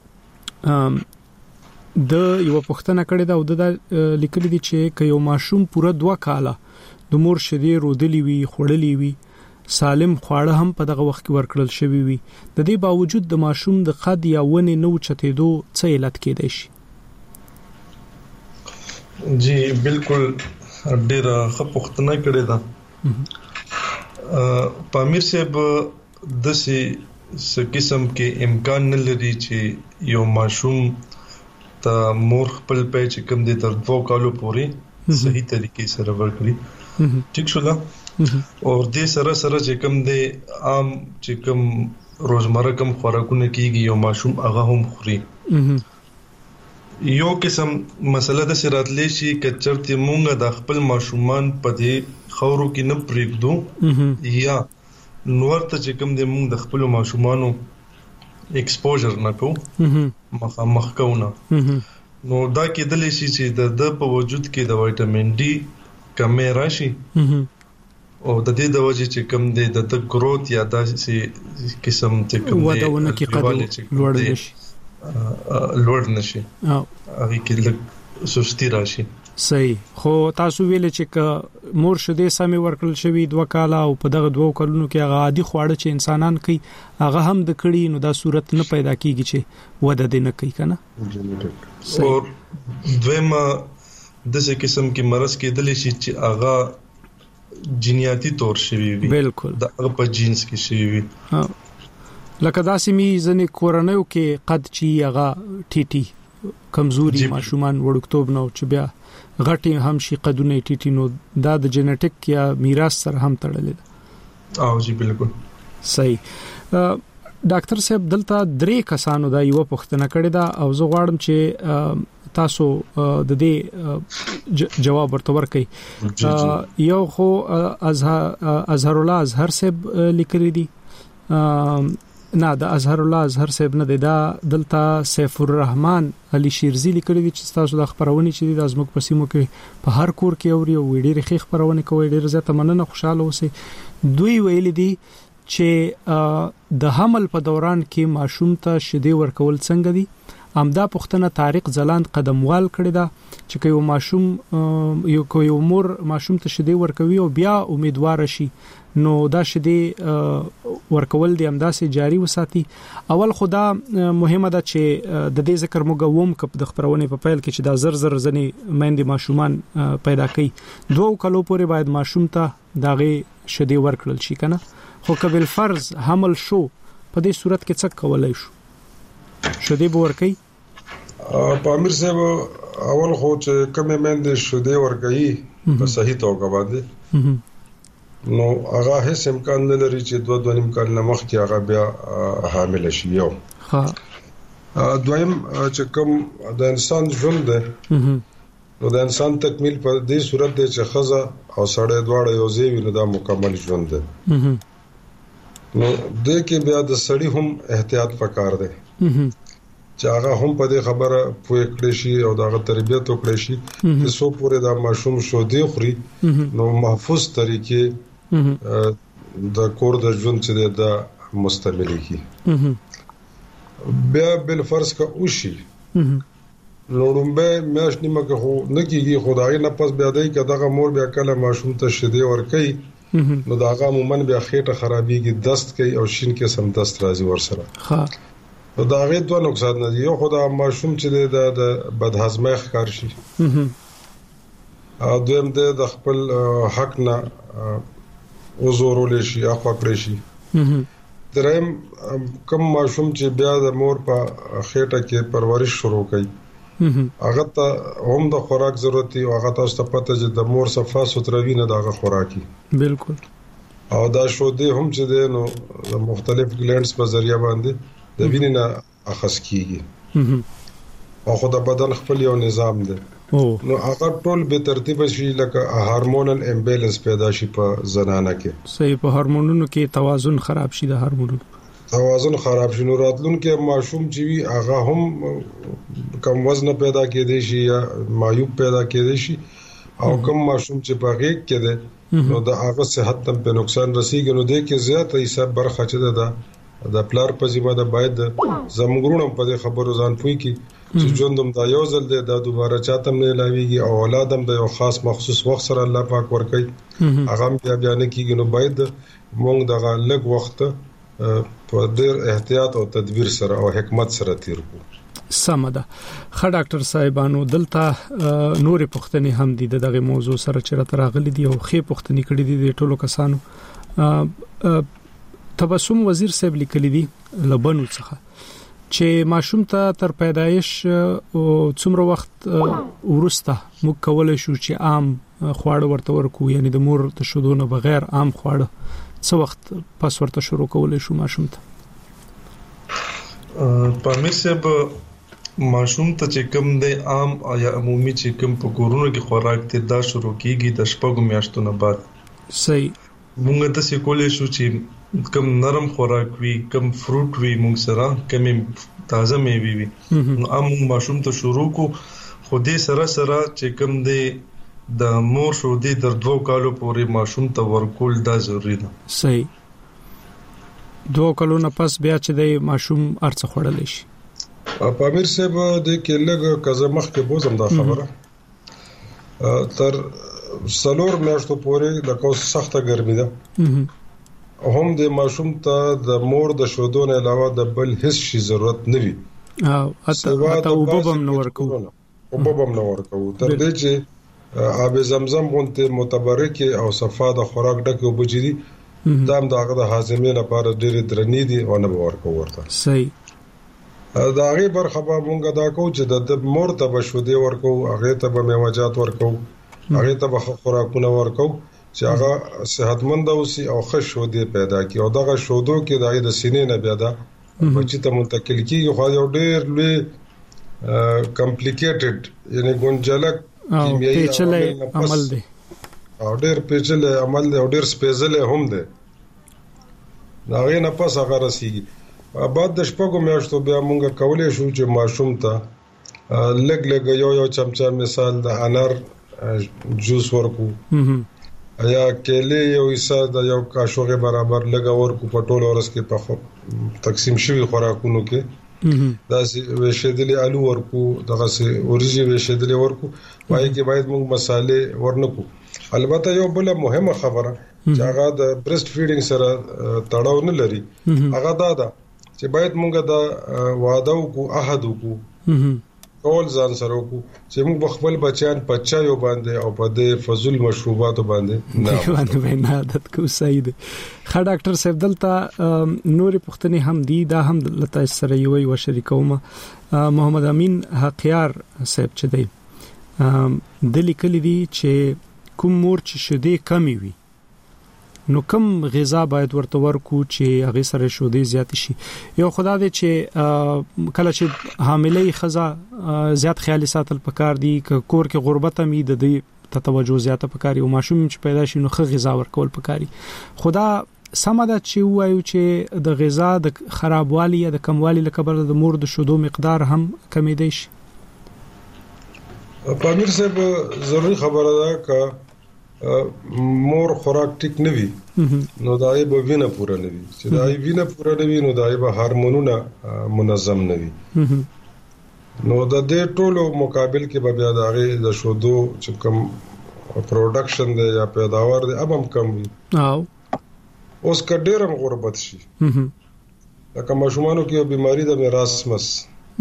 د یو پوښتنه کړې ده او د لیکلي دي چې یو ماشوم پوره 2 کاله د مور شیدې رودلې وي خړلې وي سالم خواړه هم په دغه وخت کې ورکړل شوی وي. د دې باوجود د ماشوم د قد یا ونې نو چتېدو څه علت کېدای شي؟ جی بالکل ډېر ښه پوښتنه کړې ده. پامیر صاحب داسې قسم کې امکان نه لري چې یو ماشوم ته مور خپل پې چې کوم دي تر 2 کالو پورې صحیح طریقې سره ورکړي. ٹھیک شو دا او دې سره چې کوم دي عام چې کوم روزمره کوم خوراکونه کیږي یو ماشوم هغه هم خوري. یو قسم مسله د سراتلې شي کچرته مونږه د خپل ماشومان په دې خورو کې نه پریږدو یا نور ته چې کوم د مونږ د خپل ماشومانو ایکسپوژر نه کو مخ کوونه نو دا کېدلی شي چې د په وجود کې د وټامین ډي کمې راشي او د دې د وجې چې کوم د ګروث یا داسې قسم ته کوم ودونه کې لوړ نشي هغه کې لږ سستی راشي. صحیح. خو تاسو ویل چې مور شیدې سمې ورکړل شوی 2 کاله او په دغه 2 کلونو کې هغه عادي خواړه چې انسانان کوي هغه هم د کړي نو دا صورت نه پیدا کیږي چې وده دې نه کوي کنه. او دویمه دغه قسم کې مرض کېدلی شي چې هغه جینیاتي تور شوی وي. بالکل د هغه په جینز کې شوی وي. لکه داسې می ځنې کورنیو کې قد چې هغه ټیټي کمزوري ماشومان وړکتوب نو چې بیا غټي هم شي قدونه ټیټي نو دا د جنټیک یا میراث سره هم تړلې ده. او جی بالکل صحیح. ډاکټر صاحب دلته 3 کسانو دا یو پوښتنه کړې ده او زه غواړم چې تاسو د دې جواب ورته ورکړئ. یو خو اظهر الله اظهر صاحب لیکلي دي نه د اظهر الله اظهر صاحب نه دا دلته سیف الرحمن علي شیرزی لیکلي دي چې تاسو د خبرونه چې د ازمک پسیمو کې په هر کور کې اوري او ډېر ښه خبرونه کوي ډېر زیاته مننه خوشاله اوسئ. دوی ویل دي چې د حمل په دوران کې ماشوم ته شیدې ورکول څنګه دي. امدا پښتنه طارق زلاند قدموال کړی دا چې یو ماشوم یو مور ماشوم ته شیدې ورکوي او بیا امیدوار شي نو دا شیدې ورکول دي امداسې جاری وساتي. اول خدا مهمه ده چې د دې ذکر موږ کپ د خبرونه په پیل کې چې دا زر ځنی مېندې ماشومان پیدا کوي 2 کالو پورې باید ماشوم ته داغه شیدې ورکړل شي کنه. خو کبل فرض حمل شو په دې صورت کې څه کولای شو شیدې ورکړي؟ پامیر صاحب اول خو چې کومه مېندې شیدې ورکړي په صحیح توګه باندې نو هغه هیڅ امکان نه لري چې 2.5 کال نه مخکې هغه بیا حامل شي. یو دویم چې کوم د انسان ژوند ده نو د انسان تکمیل په دې صورت ده چې خزه او سړی دواړه یو ځای وي نو دا مکمل ژوند ده. نو د کې بیا د سړی هم احتیاط پکار ده چې هغه هم په دې خبره پوه کړی شي او دغه تربیت وکړي شي چې سو پورې د ماشوم شو دی خوري نو محفوظ طریقې د کور د ژوند چې د مستمر کی بیا بل فرض کا اوشي لوړمبه مېش نیمه که خو نکیږي خدای نه پس بیا دای کداغه مور بیا کله ماشوم ته شیدې ور کوي نو داغه عموما بیا خېټه خرابېږي دست کوي او شین کې سم دست راځي ور سره. ها نو داغه دوه نقصان نه دي. یو خدای ماشوم چې د بدهضمۍ ښکار شي او دویم د خپل حق نه وزورول شي اخوا کړی شي. دریم کوم ماشوم چې بیا د مور په خېټه کې پرورش شروع کوي هغه ته هم د خوراک ضرورت دی او هغه تاسو ته پته چې د مور صفه ستروي نه دغه خوراکي بالکل او دا شو دی هم چې نو مختلف ګلانډز په ذریعہ باندې د وینې نه اخص کیږي او خو د بدن خپل یو نظام دی نو هغه ټول به ترتیب شي لکه هارمونل امبیلنس پیدا شي په زنانه کې. صحیح په هورمونونو کې توازن خراب شي د هورمونونو توازن خراب شي نو راتلونکي ماشوم چې وي هغه هم کم وزن پیدا کېدی شي یا معیوب پیدا کېدی شي او کم ماشوم چې باغې کې ده نو د هغه صحت ته په نقصان رسیږي. نو د کې زیاته حساب برخه چې ده د پلار په ذمہ ده باید زموږ په خبرو ځان پوي کی چې ژوندم دا یو ځل دی دا دوباره چاته نه لاویږي او اولادم د یو خاص مخصوص وخت سره الله پاک ورکړي هغه بیا نه کیږي نو باید موږ دغه لږ وخت په ډېر احتیاط او تدبیر سره او حکمت سره تیر کو. سمده. خا ډاکټر صاحبانو دلته نورې پوښتنې هم دي دغه موضوع سره چې راغلي دي او خې پوښتنې کړې دي د ټولو کسانو. تبسم وزیر صاحب لیکلي دي لبنو څخه چې ماشوم ته تر پیدایش او څومره وخت ورسته موږ کولای شو چې عام خواړه ورته ورکو یعنی د مور ته شودونه بغیر عام خواړه څو وخت پس ورته شروع کولای شو ماشوم ته؟ پامیر صاحب ماشوم ته چې کوم د عام یا عمومي چې کوم په کورونو کې خوراک ته دا شروع کیږي د شپږو میاشتو نه بعد. صحیح. موږ ته څه کولای شو چې کوم نرم خوراک وي کوم فروټ وي موږ سره کوم تازه میوه وي نو عام ماشوم ته شروع کو خو دې سره چې کوم د مور شو دې تر 2 کالو پورې ماشوم ته ورکول دا ضروری ده. صحیح. 2 کالو نه پس بیا چې د ماشوم ارڅ خړلې شي. پامیر صاحب د کې لګ کزه مخ کې بوزم دا خبره تر سلور میاشتو پورې د کوس سخته ګرمي ده هم د ماشوم ته د مور د شودون علاوه د بل هیڅ شي ضرورت نه وي اته وبم نو ورکو تر دې چې آب زمزم غونته متبرک او صفا د خوراک ډکه وبجري دام دغه د هاضمې لپاره ډېر درنې دي او نه ورکو ورته. صحیح. دا غي برخه به مونږه دا کو چې د مور ته بشودي ورکو هغه ته به میوجات ورکو هغه ته به خوراکونه ورکو چې هغه صحتمند اوسي او ښه شودي پیدا کی او دغه شودو کې د سینې نه بیا دا بچی ته منتقل کیږي خو یو ډېر لوی کمپلیکیټډ یعنی ګونجلک کیمیاوي عمل دی او ډېر پیچلې عمل دی او ډېر سپیشل هم دی دا غي نه پس هغه رسیږي. بعد د شپږو میاشتو بیا مونږ کولای شو چې ماشوم ته لګ یو چمچا مثال د انار جوس ورکو یا کېله یو حصہ د یو کاشوغه برابر لګ ورکو په ټول ورس کې په تقسیم شوی خوراکونو کې دا سي وشدلې الو ورکو دغه سي اوريجي وشدلې ورکو پای کې باید مونږ مصالې ورنکو. البته یو بل مهمه خبره چې هغه د برست فیډینګ سره تړاو نه لري هغه دا چې باید مونږ دا وعده وکړو عهد وکړو ټول ځان سره وکړو چې موږ خپل بچیان په چایو باندې او په د فضل مشروباتو باندې نه عادت کو. صحیح دی. خا ډاکټر صاحب دلته نورې پوښتنې هم دي دا هم لته سره یو شریکوم. محمد امین حقیار صاحب چې دی د لیکلي دي چې کوم مور چې شیدې کمی وي نو کوم غذا باید ورته ورکو چې هغه سره شودې زیات شي. یو خدای دې چې کله چې حاملې خزا زیات خیال ساتل پکار دي ک کور کې غربت هم د دې توجه زیاته پکاري او ماشوم چې پیدا شي نو ښه غذا ورکول پکاري. خدا سمده چې وایو چې د غذا د خرابوالي یا د کموالي لکبر د مور د شودو مقدار هم کمیدای شي. پامیر صاحب ضروری خبره ده ک مور خوراک ټیک نه وي نو دای به وینه پوره نه وي چې دای وینه پوره نه وي نو دای به هورمونونه منظم نه وي نو د دې ټولو مقابل کې به بیا د شودو چې کوم پروډکشن دی یا پیداوار دی هم کم وي او اوس کډیرم غربت شي لکه ماشومانو کې یو بیماری د میراثمس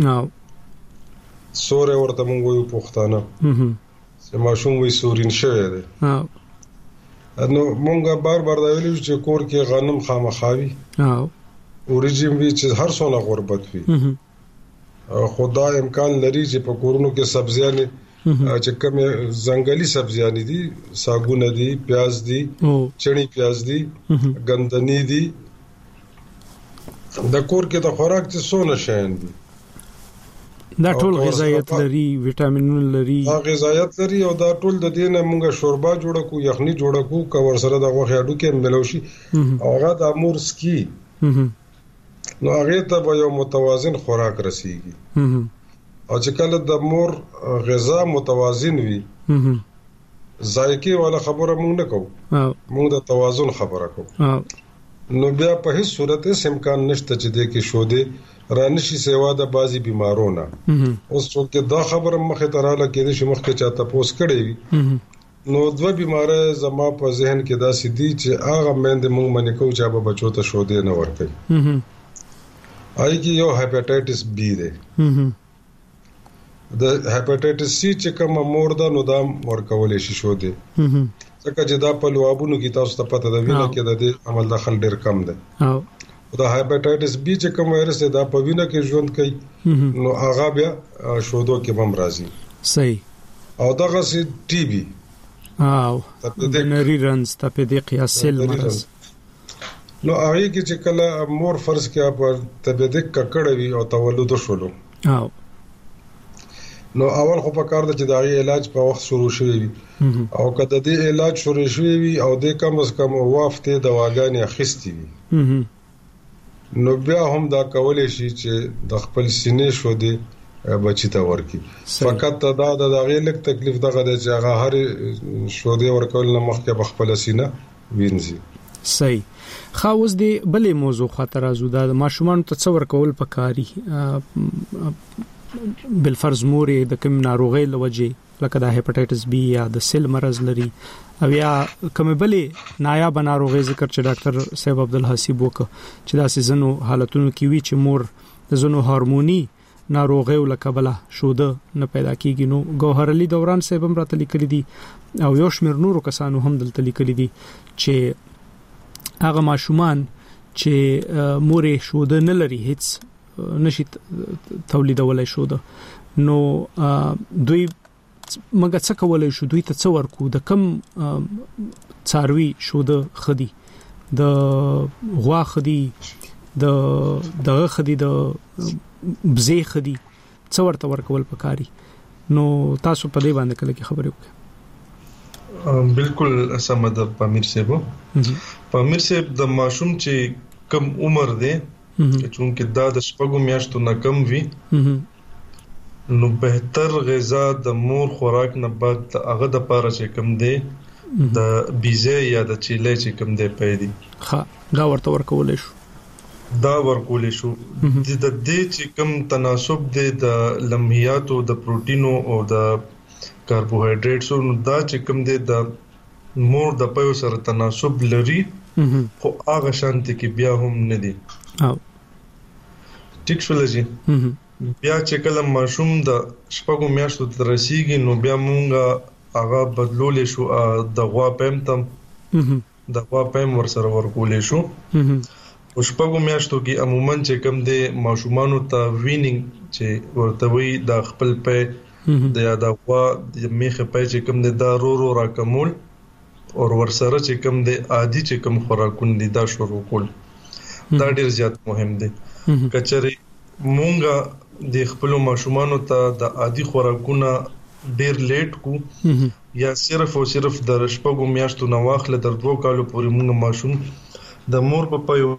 سورې ورته مونږ یو پښتانه چې ماشوم وي سورین شوی دی نو مونږه بار دا ویلو چې کور کې غنم خامخاوي اوریجن وی چې هر څونه غربت وي خدا امکان لري چې په کورونو کې سبزیان چې کوم ځنګلي سبزیان دي ساګونه دي پیاز دي چڼي پیاز دي ګندنی دي د کور کې د خوراک څه سونه شین دي دا ټول غذایت لري وټامینونه لري غذایت لري او دا ټول د دینه مونږه شوربا جوړه کو یخني جوړه کو کور سره د غوښه اډو کې ملوشي او هغه د امور سکی نو هغه ته به یو متوازن خوراک رسیږي او چې کله د مور غذا متوازن وي ذایقه والا خبره مونږ نه کوو مونږ د توازن خبره کوو نو بیا په هیڅ صورت هیڅ امکان نشته چې د کې شودې رانشي سیوا د بازي بیمارونه اوس څوک دا خبره مخه تراله کې چې مخکې چاته پوس کړي وي نو دوه بیماره زما په ذهن کې دا سدي چې هغه مند موږ منې کو چې به بچو ته شودې نه ورکړي آی کې یو هپاتایټس بی دی د هپاتایټس سی چې کوم مور ده نو دا ورکولې شي شودې ځکه چې دا په لوابونو کې تاسو ته پته ده وینه کې د دې عمل دخل ډیر کم دی او دا هپاتایټس بی چې کوم وایرس دا په وینه کې ژوند کوي نو هغه بیا شودو کې هم راځي صحیح او دغه سي ټي بي او د نری رنز ته په دې قیاس سیل مرز نو هغه کې چې کله مور فرض کې په تبدیک ککړه وي او تولد شولو او نو اول خو په کار د چې دا علاج په وخت شروع شوی وي او کله د علاج شروع شوی وي او د کم از کم وافته دواګانې اخیستي وي نو بیا هم دا کولای شي چې د خپل سینې شو دی بچی ته ورکی فقط دا د غیلک تکلیف دغه د چې هغه هر شو دی ورکول نه مخکې بخپل سینې وینځي صحیح خاوس دی بلې موضوع خاطر ازو د ماشومان ته څور کول پکاري بل فرض موري د کوم ناروغي لوجه لکه د هپاتایټس بی یا د سیل مرز لري او یا کوم بلې نایاب ناروغي ذکر چې ډاکټر صاحب عبدالحسیب وک چې دا سيزونو حالتونو کې وی چې مور د زونو هورموني ناروغي ولکبله شوده نه پیدا کیږي نو ګوهر علي دوران صاحب هم راته لیکلي دي او یو شمیر نورو کسانو هم دلته لیکلي دي چې هغه ماشومان چې مورې شوده نه لري هیڅ نشي تولیدولای شوده نو دوی مګه څه کولای شو دوی ته څه ورکو د کم څاروي شوده خدي د غوا خدي د خدي د بزې خدي څه ورته ورکول پکاري نو تاسو په دې باندې کله کې خبرې وکړئ بالکل سم ده پامیر صاحب د ماشوم چې کم عمر دی چې دا د شپږو میاشتو نه کم وي نو بهتر غذا د مور خوراک نه بعد هغه د پاره چې کم دی د بیزه یا د چیلې چې کم دی پیدي ها دا ورته ورکول شو د دې چې کم تناسب دی د لمحیاتو د پروتینو او د کاربوهایډریټس نو دا چې کوم دی د مور د پيو سره تناسب لري خو هغه شانتي کې بیا هم نه دي او ټیک شول جی بیا چې کله ماشوم د شپږو میاشتو تر رسیدي نو بیا مونږه هغه بدلول شو د غوا پم تم د غوا پم ور سره ورکولې شو او شپږو میاشتو کې عموما چې کوم دی ماشومانو ته وینینګ چې ورته وي د خپل په د یا د غوا د میخه پای چې کوم د دارو راکمول او ورسره چې کوم د عادي چې کوم خوراکون دي دا شروع کول دا ډیر زیات مهم دي کچري مونږه د خپل ماشومانو ته د عادي خوراکونه ډیر لیټ کو یا صرف او صرف د شپږو میاشتو نه واخله تر 2 کالو پورې مونږ ماشوم د مور په پيو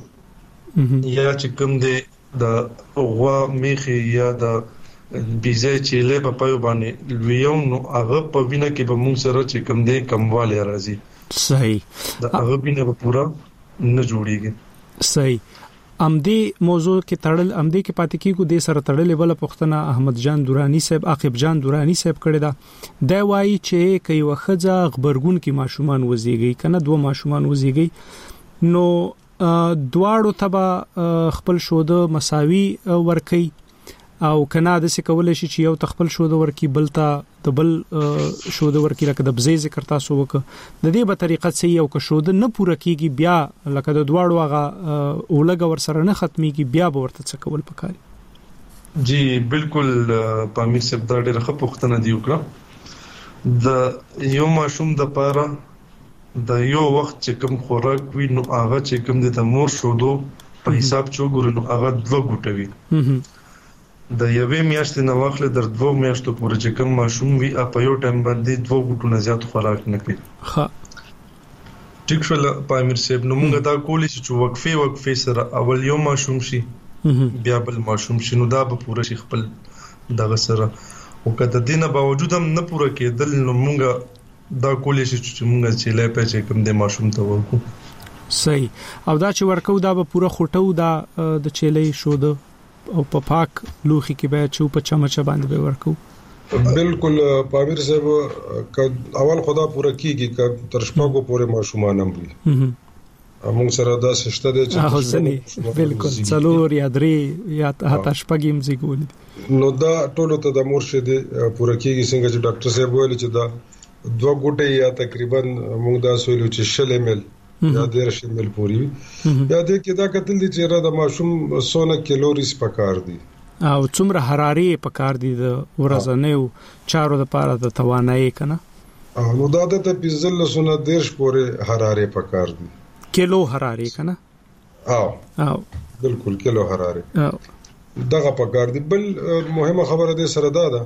یا چې کوم د غوا میخه یا د بیزه چې له په پيو باندې ویو نو هغه په وینه کې به موږ سره چې کم دی کمواله راځي صحیح دا هغه وینه به پورا نه جوړیږي صحیح امدې موضوع کې تړل امدې کې پاتې کیږي د سره تړلې بل پښتنه احمد جان دورانی صاحب عاقب جان دورانی صاحب کړی دا د وایي چې کوي وخزه خبرګون کې ماشومان وزيږي کنه دوه ماشومان وزيږي نو دواړو تبا خپل شوده مساوي ورکي او کنه د څه کولای شي چې یو تخپل شوده ورکی بلتا د بل شوده ورکی لکه د بزې ذکر تاسو وک د دې په طریقه چې یو که شوده نه پوره کیږي بیا لکه د دواړو هغه اولګ ور سره نه ختميږي بیا به ورته څه کول پکاري جی بالکل پامیر صاحب دا ډېر ښه پوښتنه دی وکړه د یو ماشوم د پاره د یو وخت چې کوم خوراک وي نو هغه چې کوم د مور شودو په حساب چوغور نو هغه 2 ګوټه وي د یوې میاشتې نه واخله در 2 میاشتو پورې چې کوم ماشوم وي په یو ټایم باندې 2 ګوټونه زیات خوراک نه کوي ها ټیک شول پامیر صاحب نو موږ دا کولی چې وقفه سره اول یو ماشوم شي بیا بل ماشوم شي نو دا به پوره شي خپل دغه سره او کله دینه باوجود هم نه پوره کېدل نو موږ دا کولی چې موږ چې لای په چې کوم د ماشوم ته ورکو صحیح. او دا چې ورکو دا به پوره خوټو دا د چيلې شو د او په پاک لوخي کې به چې په چمچه باندې به ورکو. بالکل پامیر صاحب اول خدا پوره کیږي ک تر شپږو پورې ماشومان هم وي. موږ سره دا سشته دي چې بالکل څلور یا درې یا حتی شپږم زیګول. نو دا ټولو ته د مرشد پوره کیږي څنګه چې ډاکټر صاحب ویل چې دا 2 ګوټه یا تقریبا موږ دا سویلو چې 6 ml یا 10 ml پوری یا دې کې دا کتل دي چې را د ماشوم 100 کیلوریز پکار دي او څومره حراري پکار دي د ورځنیو چارو د پاره د توانایي کنه. نو دا د 1510 پورې حراري پکار دي. کیلو حراري کنه. او بالکل کیلو حراري دغه پکار دي. بل مهمه خبره ده سره ده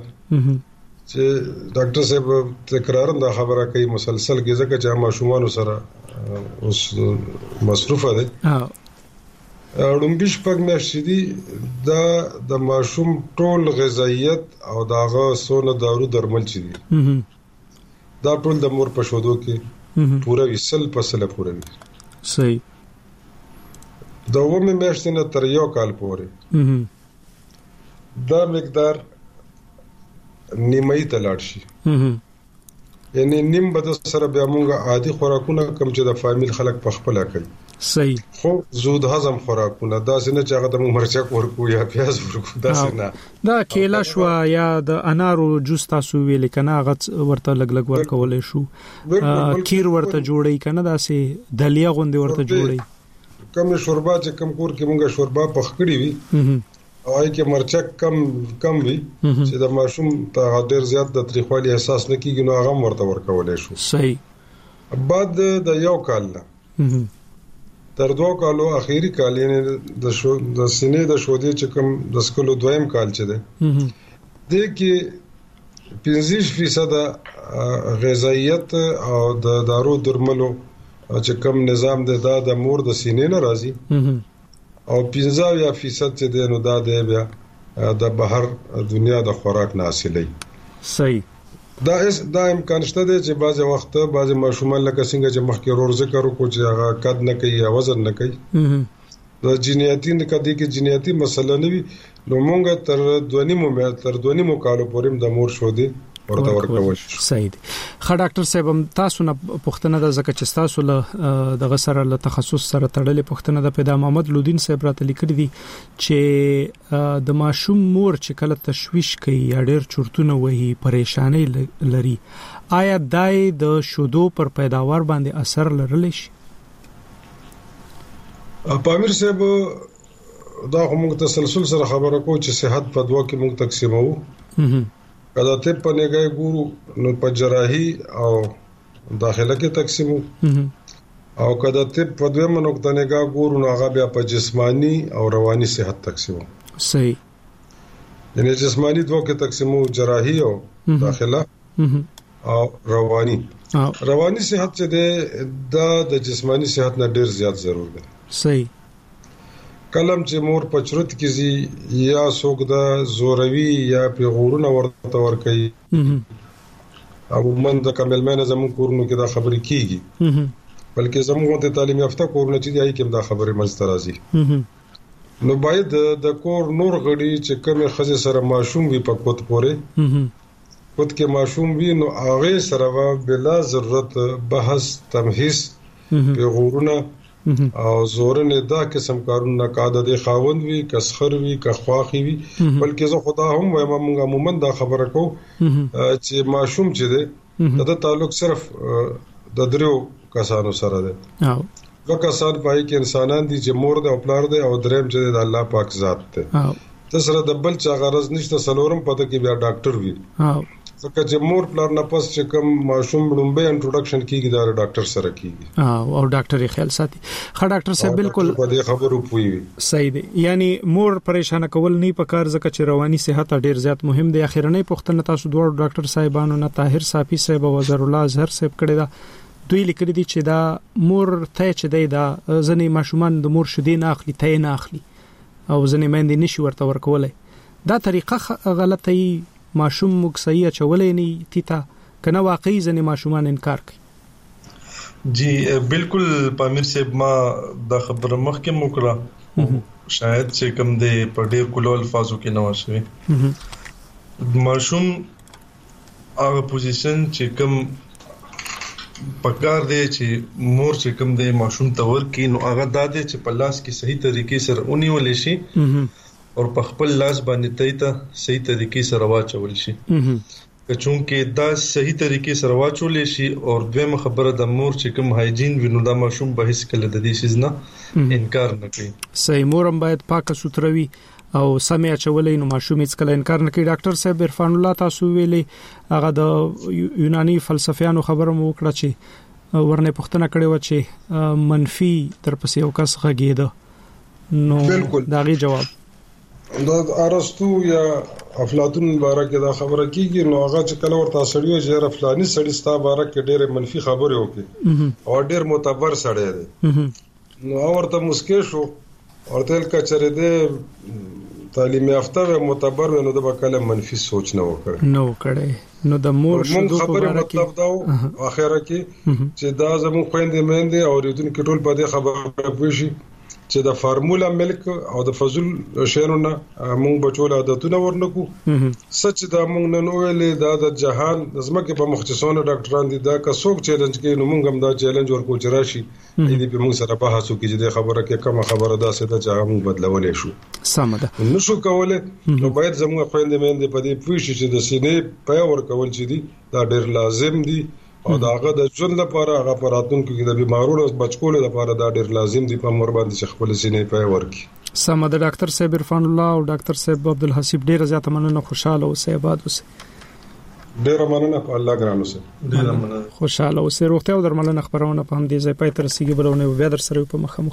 چې ډاکټر صاحب تکرارا دا خبره کوي مسلسل کې ځکه چې ماشومان سره اوس مصروفه ده. لومبیش پک مېشتي دي دا د ماشوم ټول غذایت او داغه سونه دارو درمل چي دي دا ټول د مور په شودو کې پورا وسل پسله پورا وي. صحیح. دا ومه مېشتي نه تر یو کال پورې دا مقدار نیمه ته لاړ شي. یعنی نیم به سره بیا موږ عادي خوراکونه کم چې د فامیل خلک په خپل کوي. صحیح. خو زود هضم خوراکونه دا څنګه چې هغه د مرچک ورکو یا پیاز ورکو دا څنګه دا کیلا شو یا د انارو جوس تاسو ویل کنه هغه ورته لګ ورکول شو. کیر ورته جوړی کنه دا سي دلیه غوندي ورته جوړی. کم شوربا چې کم کور کې موږ شوربا پخکړی وي او هغه کې مرچک کم وي چې د ماشوم ته ډیر زیات د تریخوالي احساس نه کیږي نو هغه ورته ورکول شو. صحیح. بعد د یو کال نه تر 2 کالو اخیری کال یعنی د سینې د شودې چې کوم د سکولو دویم کال چي ده د کې 50% غذایت او د دارو درملو چې کوم نظام ده د مور د سینې نه راځي او 50% چې ده نو دا ده بیا د بهر دنیا د خوراک نه حاصلې. صحیح. دا امکان شته دی چې بعض وخت بعض ماشومان لکه څنګه چې مخکې ورور ذکر وکړو چې هغه قد نه کوي یا وزن نه کوي د جینیاتي کدي کې جینیاتي مسله نه وي نو مونږ تر 2.5 کالو پورې د مور شو دي ورته ورکول شي. صحیح دي. خا ډاکټر صاحب تاسو نه پوښتنه د زکه چې تاسو له د غسر له تخصص سره تړلې پوښتنه د پیدا محمد لودین صاحب راته لیکل دي چې د ماشوم مور چې کله تشويش کوي یا ډېر چورتونه وهي پریشانی لري آیا دای د شودو پر پیداوار باندې اثر لرلی شي؟ پامیر صاحب دا موږ تسلسل سره خبره کوو چې صحت په دوه کې موږ تقسیمو. کله ته په نګای ګورو نو په جراحي او داخله کې تقسیمو او کله ته په دویمه نقطه نګای ګورو نو هغه بیا په جسمانی او رواني صحت تقسیمو. صحیح. یعنی جسمانی دوه کې تقسیمو جراحي او داخله او رواني. رواني صحت چې د جسمانی صحت نه ډیر زیات ضرور ده. صحیح. کلم چې مور پچرت کیږي یا څوک د زوروي یا پیغورونه ورته ور کوي او من د کمل مینه زموږ کورونو کې دا خبرې کیږي بلکې زموږ د تعلیم یافته کورونه چې دی کې دا خبرې مزته راځي نو باید د کور نور غړي چې کومه خزه سره ماشوم وي په کوت پورې کوت کې ماشوم وي نو هغه سره بلا ضرورت بحث تمهیز پیغورونه او زورنه دا قسم کارونه کاده د خاوند وی کسخر وی کخواخي وی بلکې زه خدا هم وایم موږ عموما دا خبره کو چې ماشوم چې ده د تعلق صرف د درو کسانو سره ده او کسان پای کې انسانان دي چې مور ده او پلار ده او دریم چې د الله پاک ذات ده تسره د بل چا غرض نشته سلورم پته کې بیا ډاکټر وی ځکه چې مور پلار نه پس چې کوم ماشوم لومبه انټروډکشن کیږي دا ډاکټر سره کیږي او ډاکټر یې خیال ساتي. خا ډاکټر صاحب بالکل په دې خبرو پوي. صحیح دی. یعنی مور پریشان کول نه پکار ځکه چې رواني صحت ډیر زیات مهم دی. اخیرنۍ پوښتنه تاسو دوه ډاکټر صاحبانو نه طاهر صافي صاحب او وزیر الله اظهر صاحب کړی دا دوی لیکلي دي چې دا مور ته چې دی دا ځنې ماشومان د مور شیدې نه اخلي ته نه اخلي او ځنې مېندې نشي ورته ورکولای. دا طریقه غلطه ای ماشوم مکسیه چولې نه تیتا کنه واقعي ځنې ماشومان انکار کوي. جی بالکل پامیر صاحب ما دا خبره مخکې موکړه شاید چې کوم دې په ډېر کولو الفاظو کې نه وشوي ماشوم هغه پوزیشن چې کوم پکار دی چې مور چې کوم دې ماشوم ته ورکړي نو هغه دا دی چې په لاس کې صحیح طریقې سره ونیول شي او په خپل لاس باندې ته صحیح طریقې سره واچول شي چونکه دا صحیح طریقې سره واچول شي او دویمه خبره د مور چې کوم هایجین وینو دا ماشوم به هیڅ کله د دې شیز نه انکار نه کوي صحیح مورم باید پاکه سوتروي او سمې اچولې نو ماشوم هیڅ کله انکار نه کوي ډاکټر صاحب عرفان الله تاسو ویلي هغه د یوناني فلسفیانو خبره مو وکړه چې ورنه پښتنه کړي و چې منفي تر پسې یو کس غږیده نو داغي جواب دا ارسطو یا افلاطون مبارک دا خبره کیږي نو هغه چې کله ورته سړیو چې افلانی سړی ستا مبارک ډېر منفي خبره وکړي او ډېر معتبر سړی دی نو ورته مسکه شو ورته کچره دی تعلیم یافته او معتبر نو د کله منفي سوچ نه وکړي نو د مور شدو خبره مطلب دا اخره کې چې دا زموږ خويندې مېندې او ریدونکو ټول په دې خبره پوښي چې د فارمولا ملک او د فضل شیرونه مونږ بچول عادتونه ورنکو سچ دا مونږ نن ویلې دا د جهان زمکه په مختصونه ډاکټران دي دا که څوک چیلنج کوي نو مونږ هم دا چیلنج ورکو چې راشي دې په مونږ سره بحث وکړي چې د خبره کې کومه خبره ده چې دا جهان مونږ بدلولې شو سم ده نو شو کوله نو باید زموږ خويندې مېندې په دې پوښي چې د سینې په ور کول چې دي دا ډېر لازم دي او داغه د ژوند لپاره هغه پراتونکو کې د بیمارونو بچکول لپاره دا ډېر لازم دي په مور باندې چې خپل سینې په ورکی سم ده ډاکټر صاحب عرفان الله او ډاکټر صاحب عبدالحسیب ډېر زیاته مننه خوشاله اوسئ آباد اوسئ ډېر مننه په الله ګران اوسئ ډېر مننه خوشاله اوسئ روغتیا او درملنه خبرونه په هم دې ځای پای تر رسیدي بلونه بیا در سره په مخه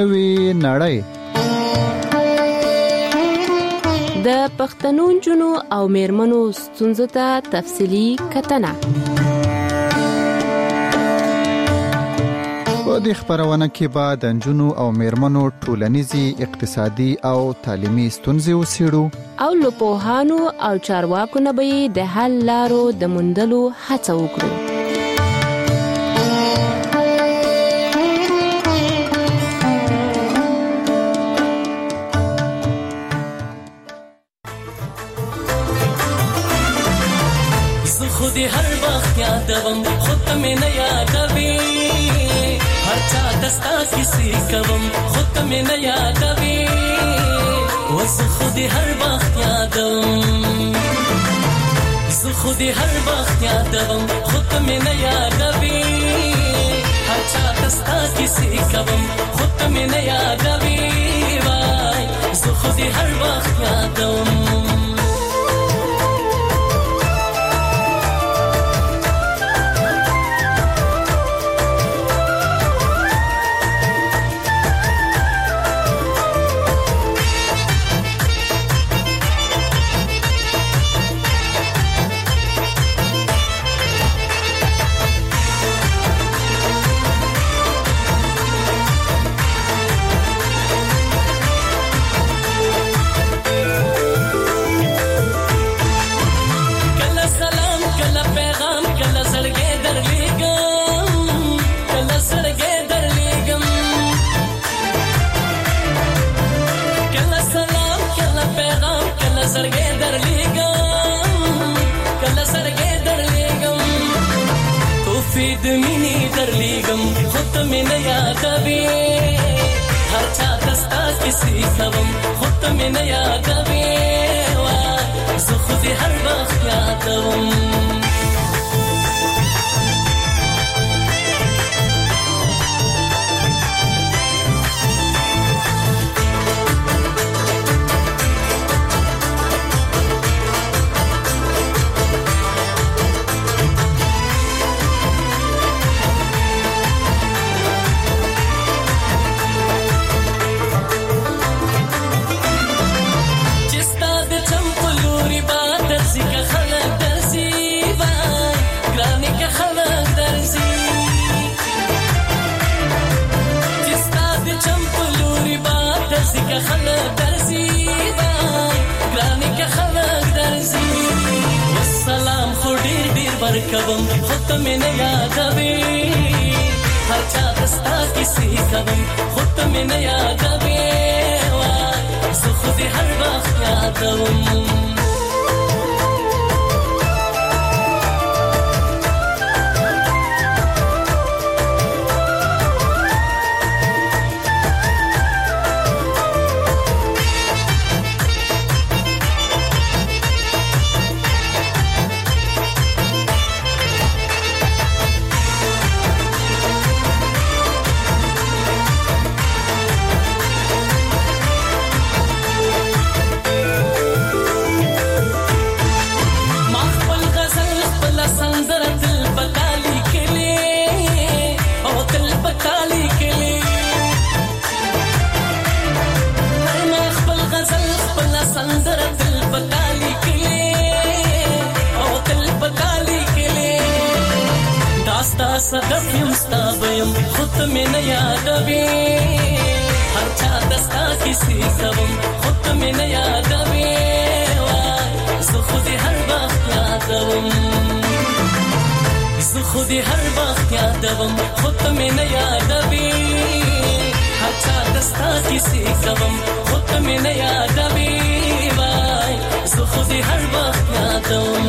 نوې نړۍ. د پښتنو نجونو او میرمنو ستونزو ته تفصیلی کتنه. په دې خبرونه کې به د نجونو او میرمنو ټولنیزي، اقتصادي او تعلیمي ستونزې وڅېړو او له پوهانو او چارواکو نه به د حل لارو د موندلو هڅه وکړو. زه خودی هر وخت یادوم، خود ته مې نه یادوي، هر چا دستا کیسې کوم، خود ته مې نه یادوي، زه خودی هر وخت یادوم، زه خودی هر وخت یادوم، خود ته مې نه یادوي، هر چا دستا کیسې کوم، خود ته مې نه یادوي، وای زه خودی هر وخت یادوم. د مینې درلیږم، خود ته مې نه یادوي، هر چا دستا کیسې کوم، خود ته مې نه یادوي، زه خود یې هر وخت یادوم. کوم خود ته مې نه یادوي، هر چا دستا کیسې کوم، خود ته مې نه یادوي، زه خود یې هر وخت یادوم. صدف یم ستا بیم، خود ته مې نه یادوي، هر چا دستا کیسې کوم، خود ته مې نه یادوي، زه خود یې هر وخت یادوم، زه خود یې هر وخت یادوم، خود ته مې نه یادوي، هر چا دستا کیسې کوم، خود ته مې نه یادوي، زه خود یې هر وخت یادوم.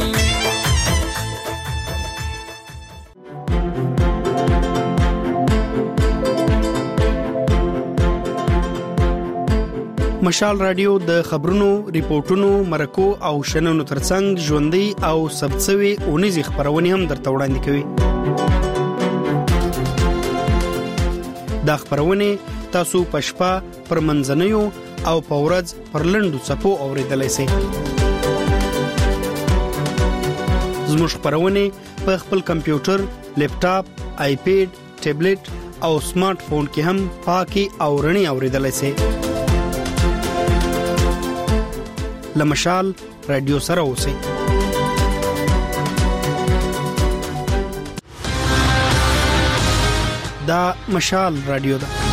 مشال رادیو د خبرونو، ریپورتونو، مرکو او شننو ترڅنګ ژوندۍ او ثبتسوي اونیزې خبرونه هم درته وړاندې کوي. دا خبرونه تاسو په شپه، پر منځنیو او په ورځ پر لنډو څپو اوریدلای شئ. زموږ خبرونه په خپل کمپیوټر، لیپټاپ، آیپیډ، ټابلیټ او سمارټ فون کې هم پاکي او رڼي اوریدلای شئ. لمشال رادیو سره اوسئ. دا مشال رادیو ده.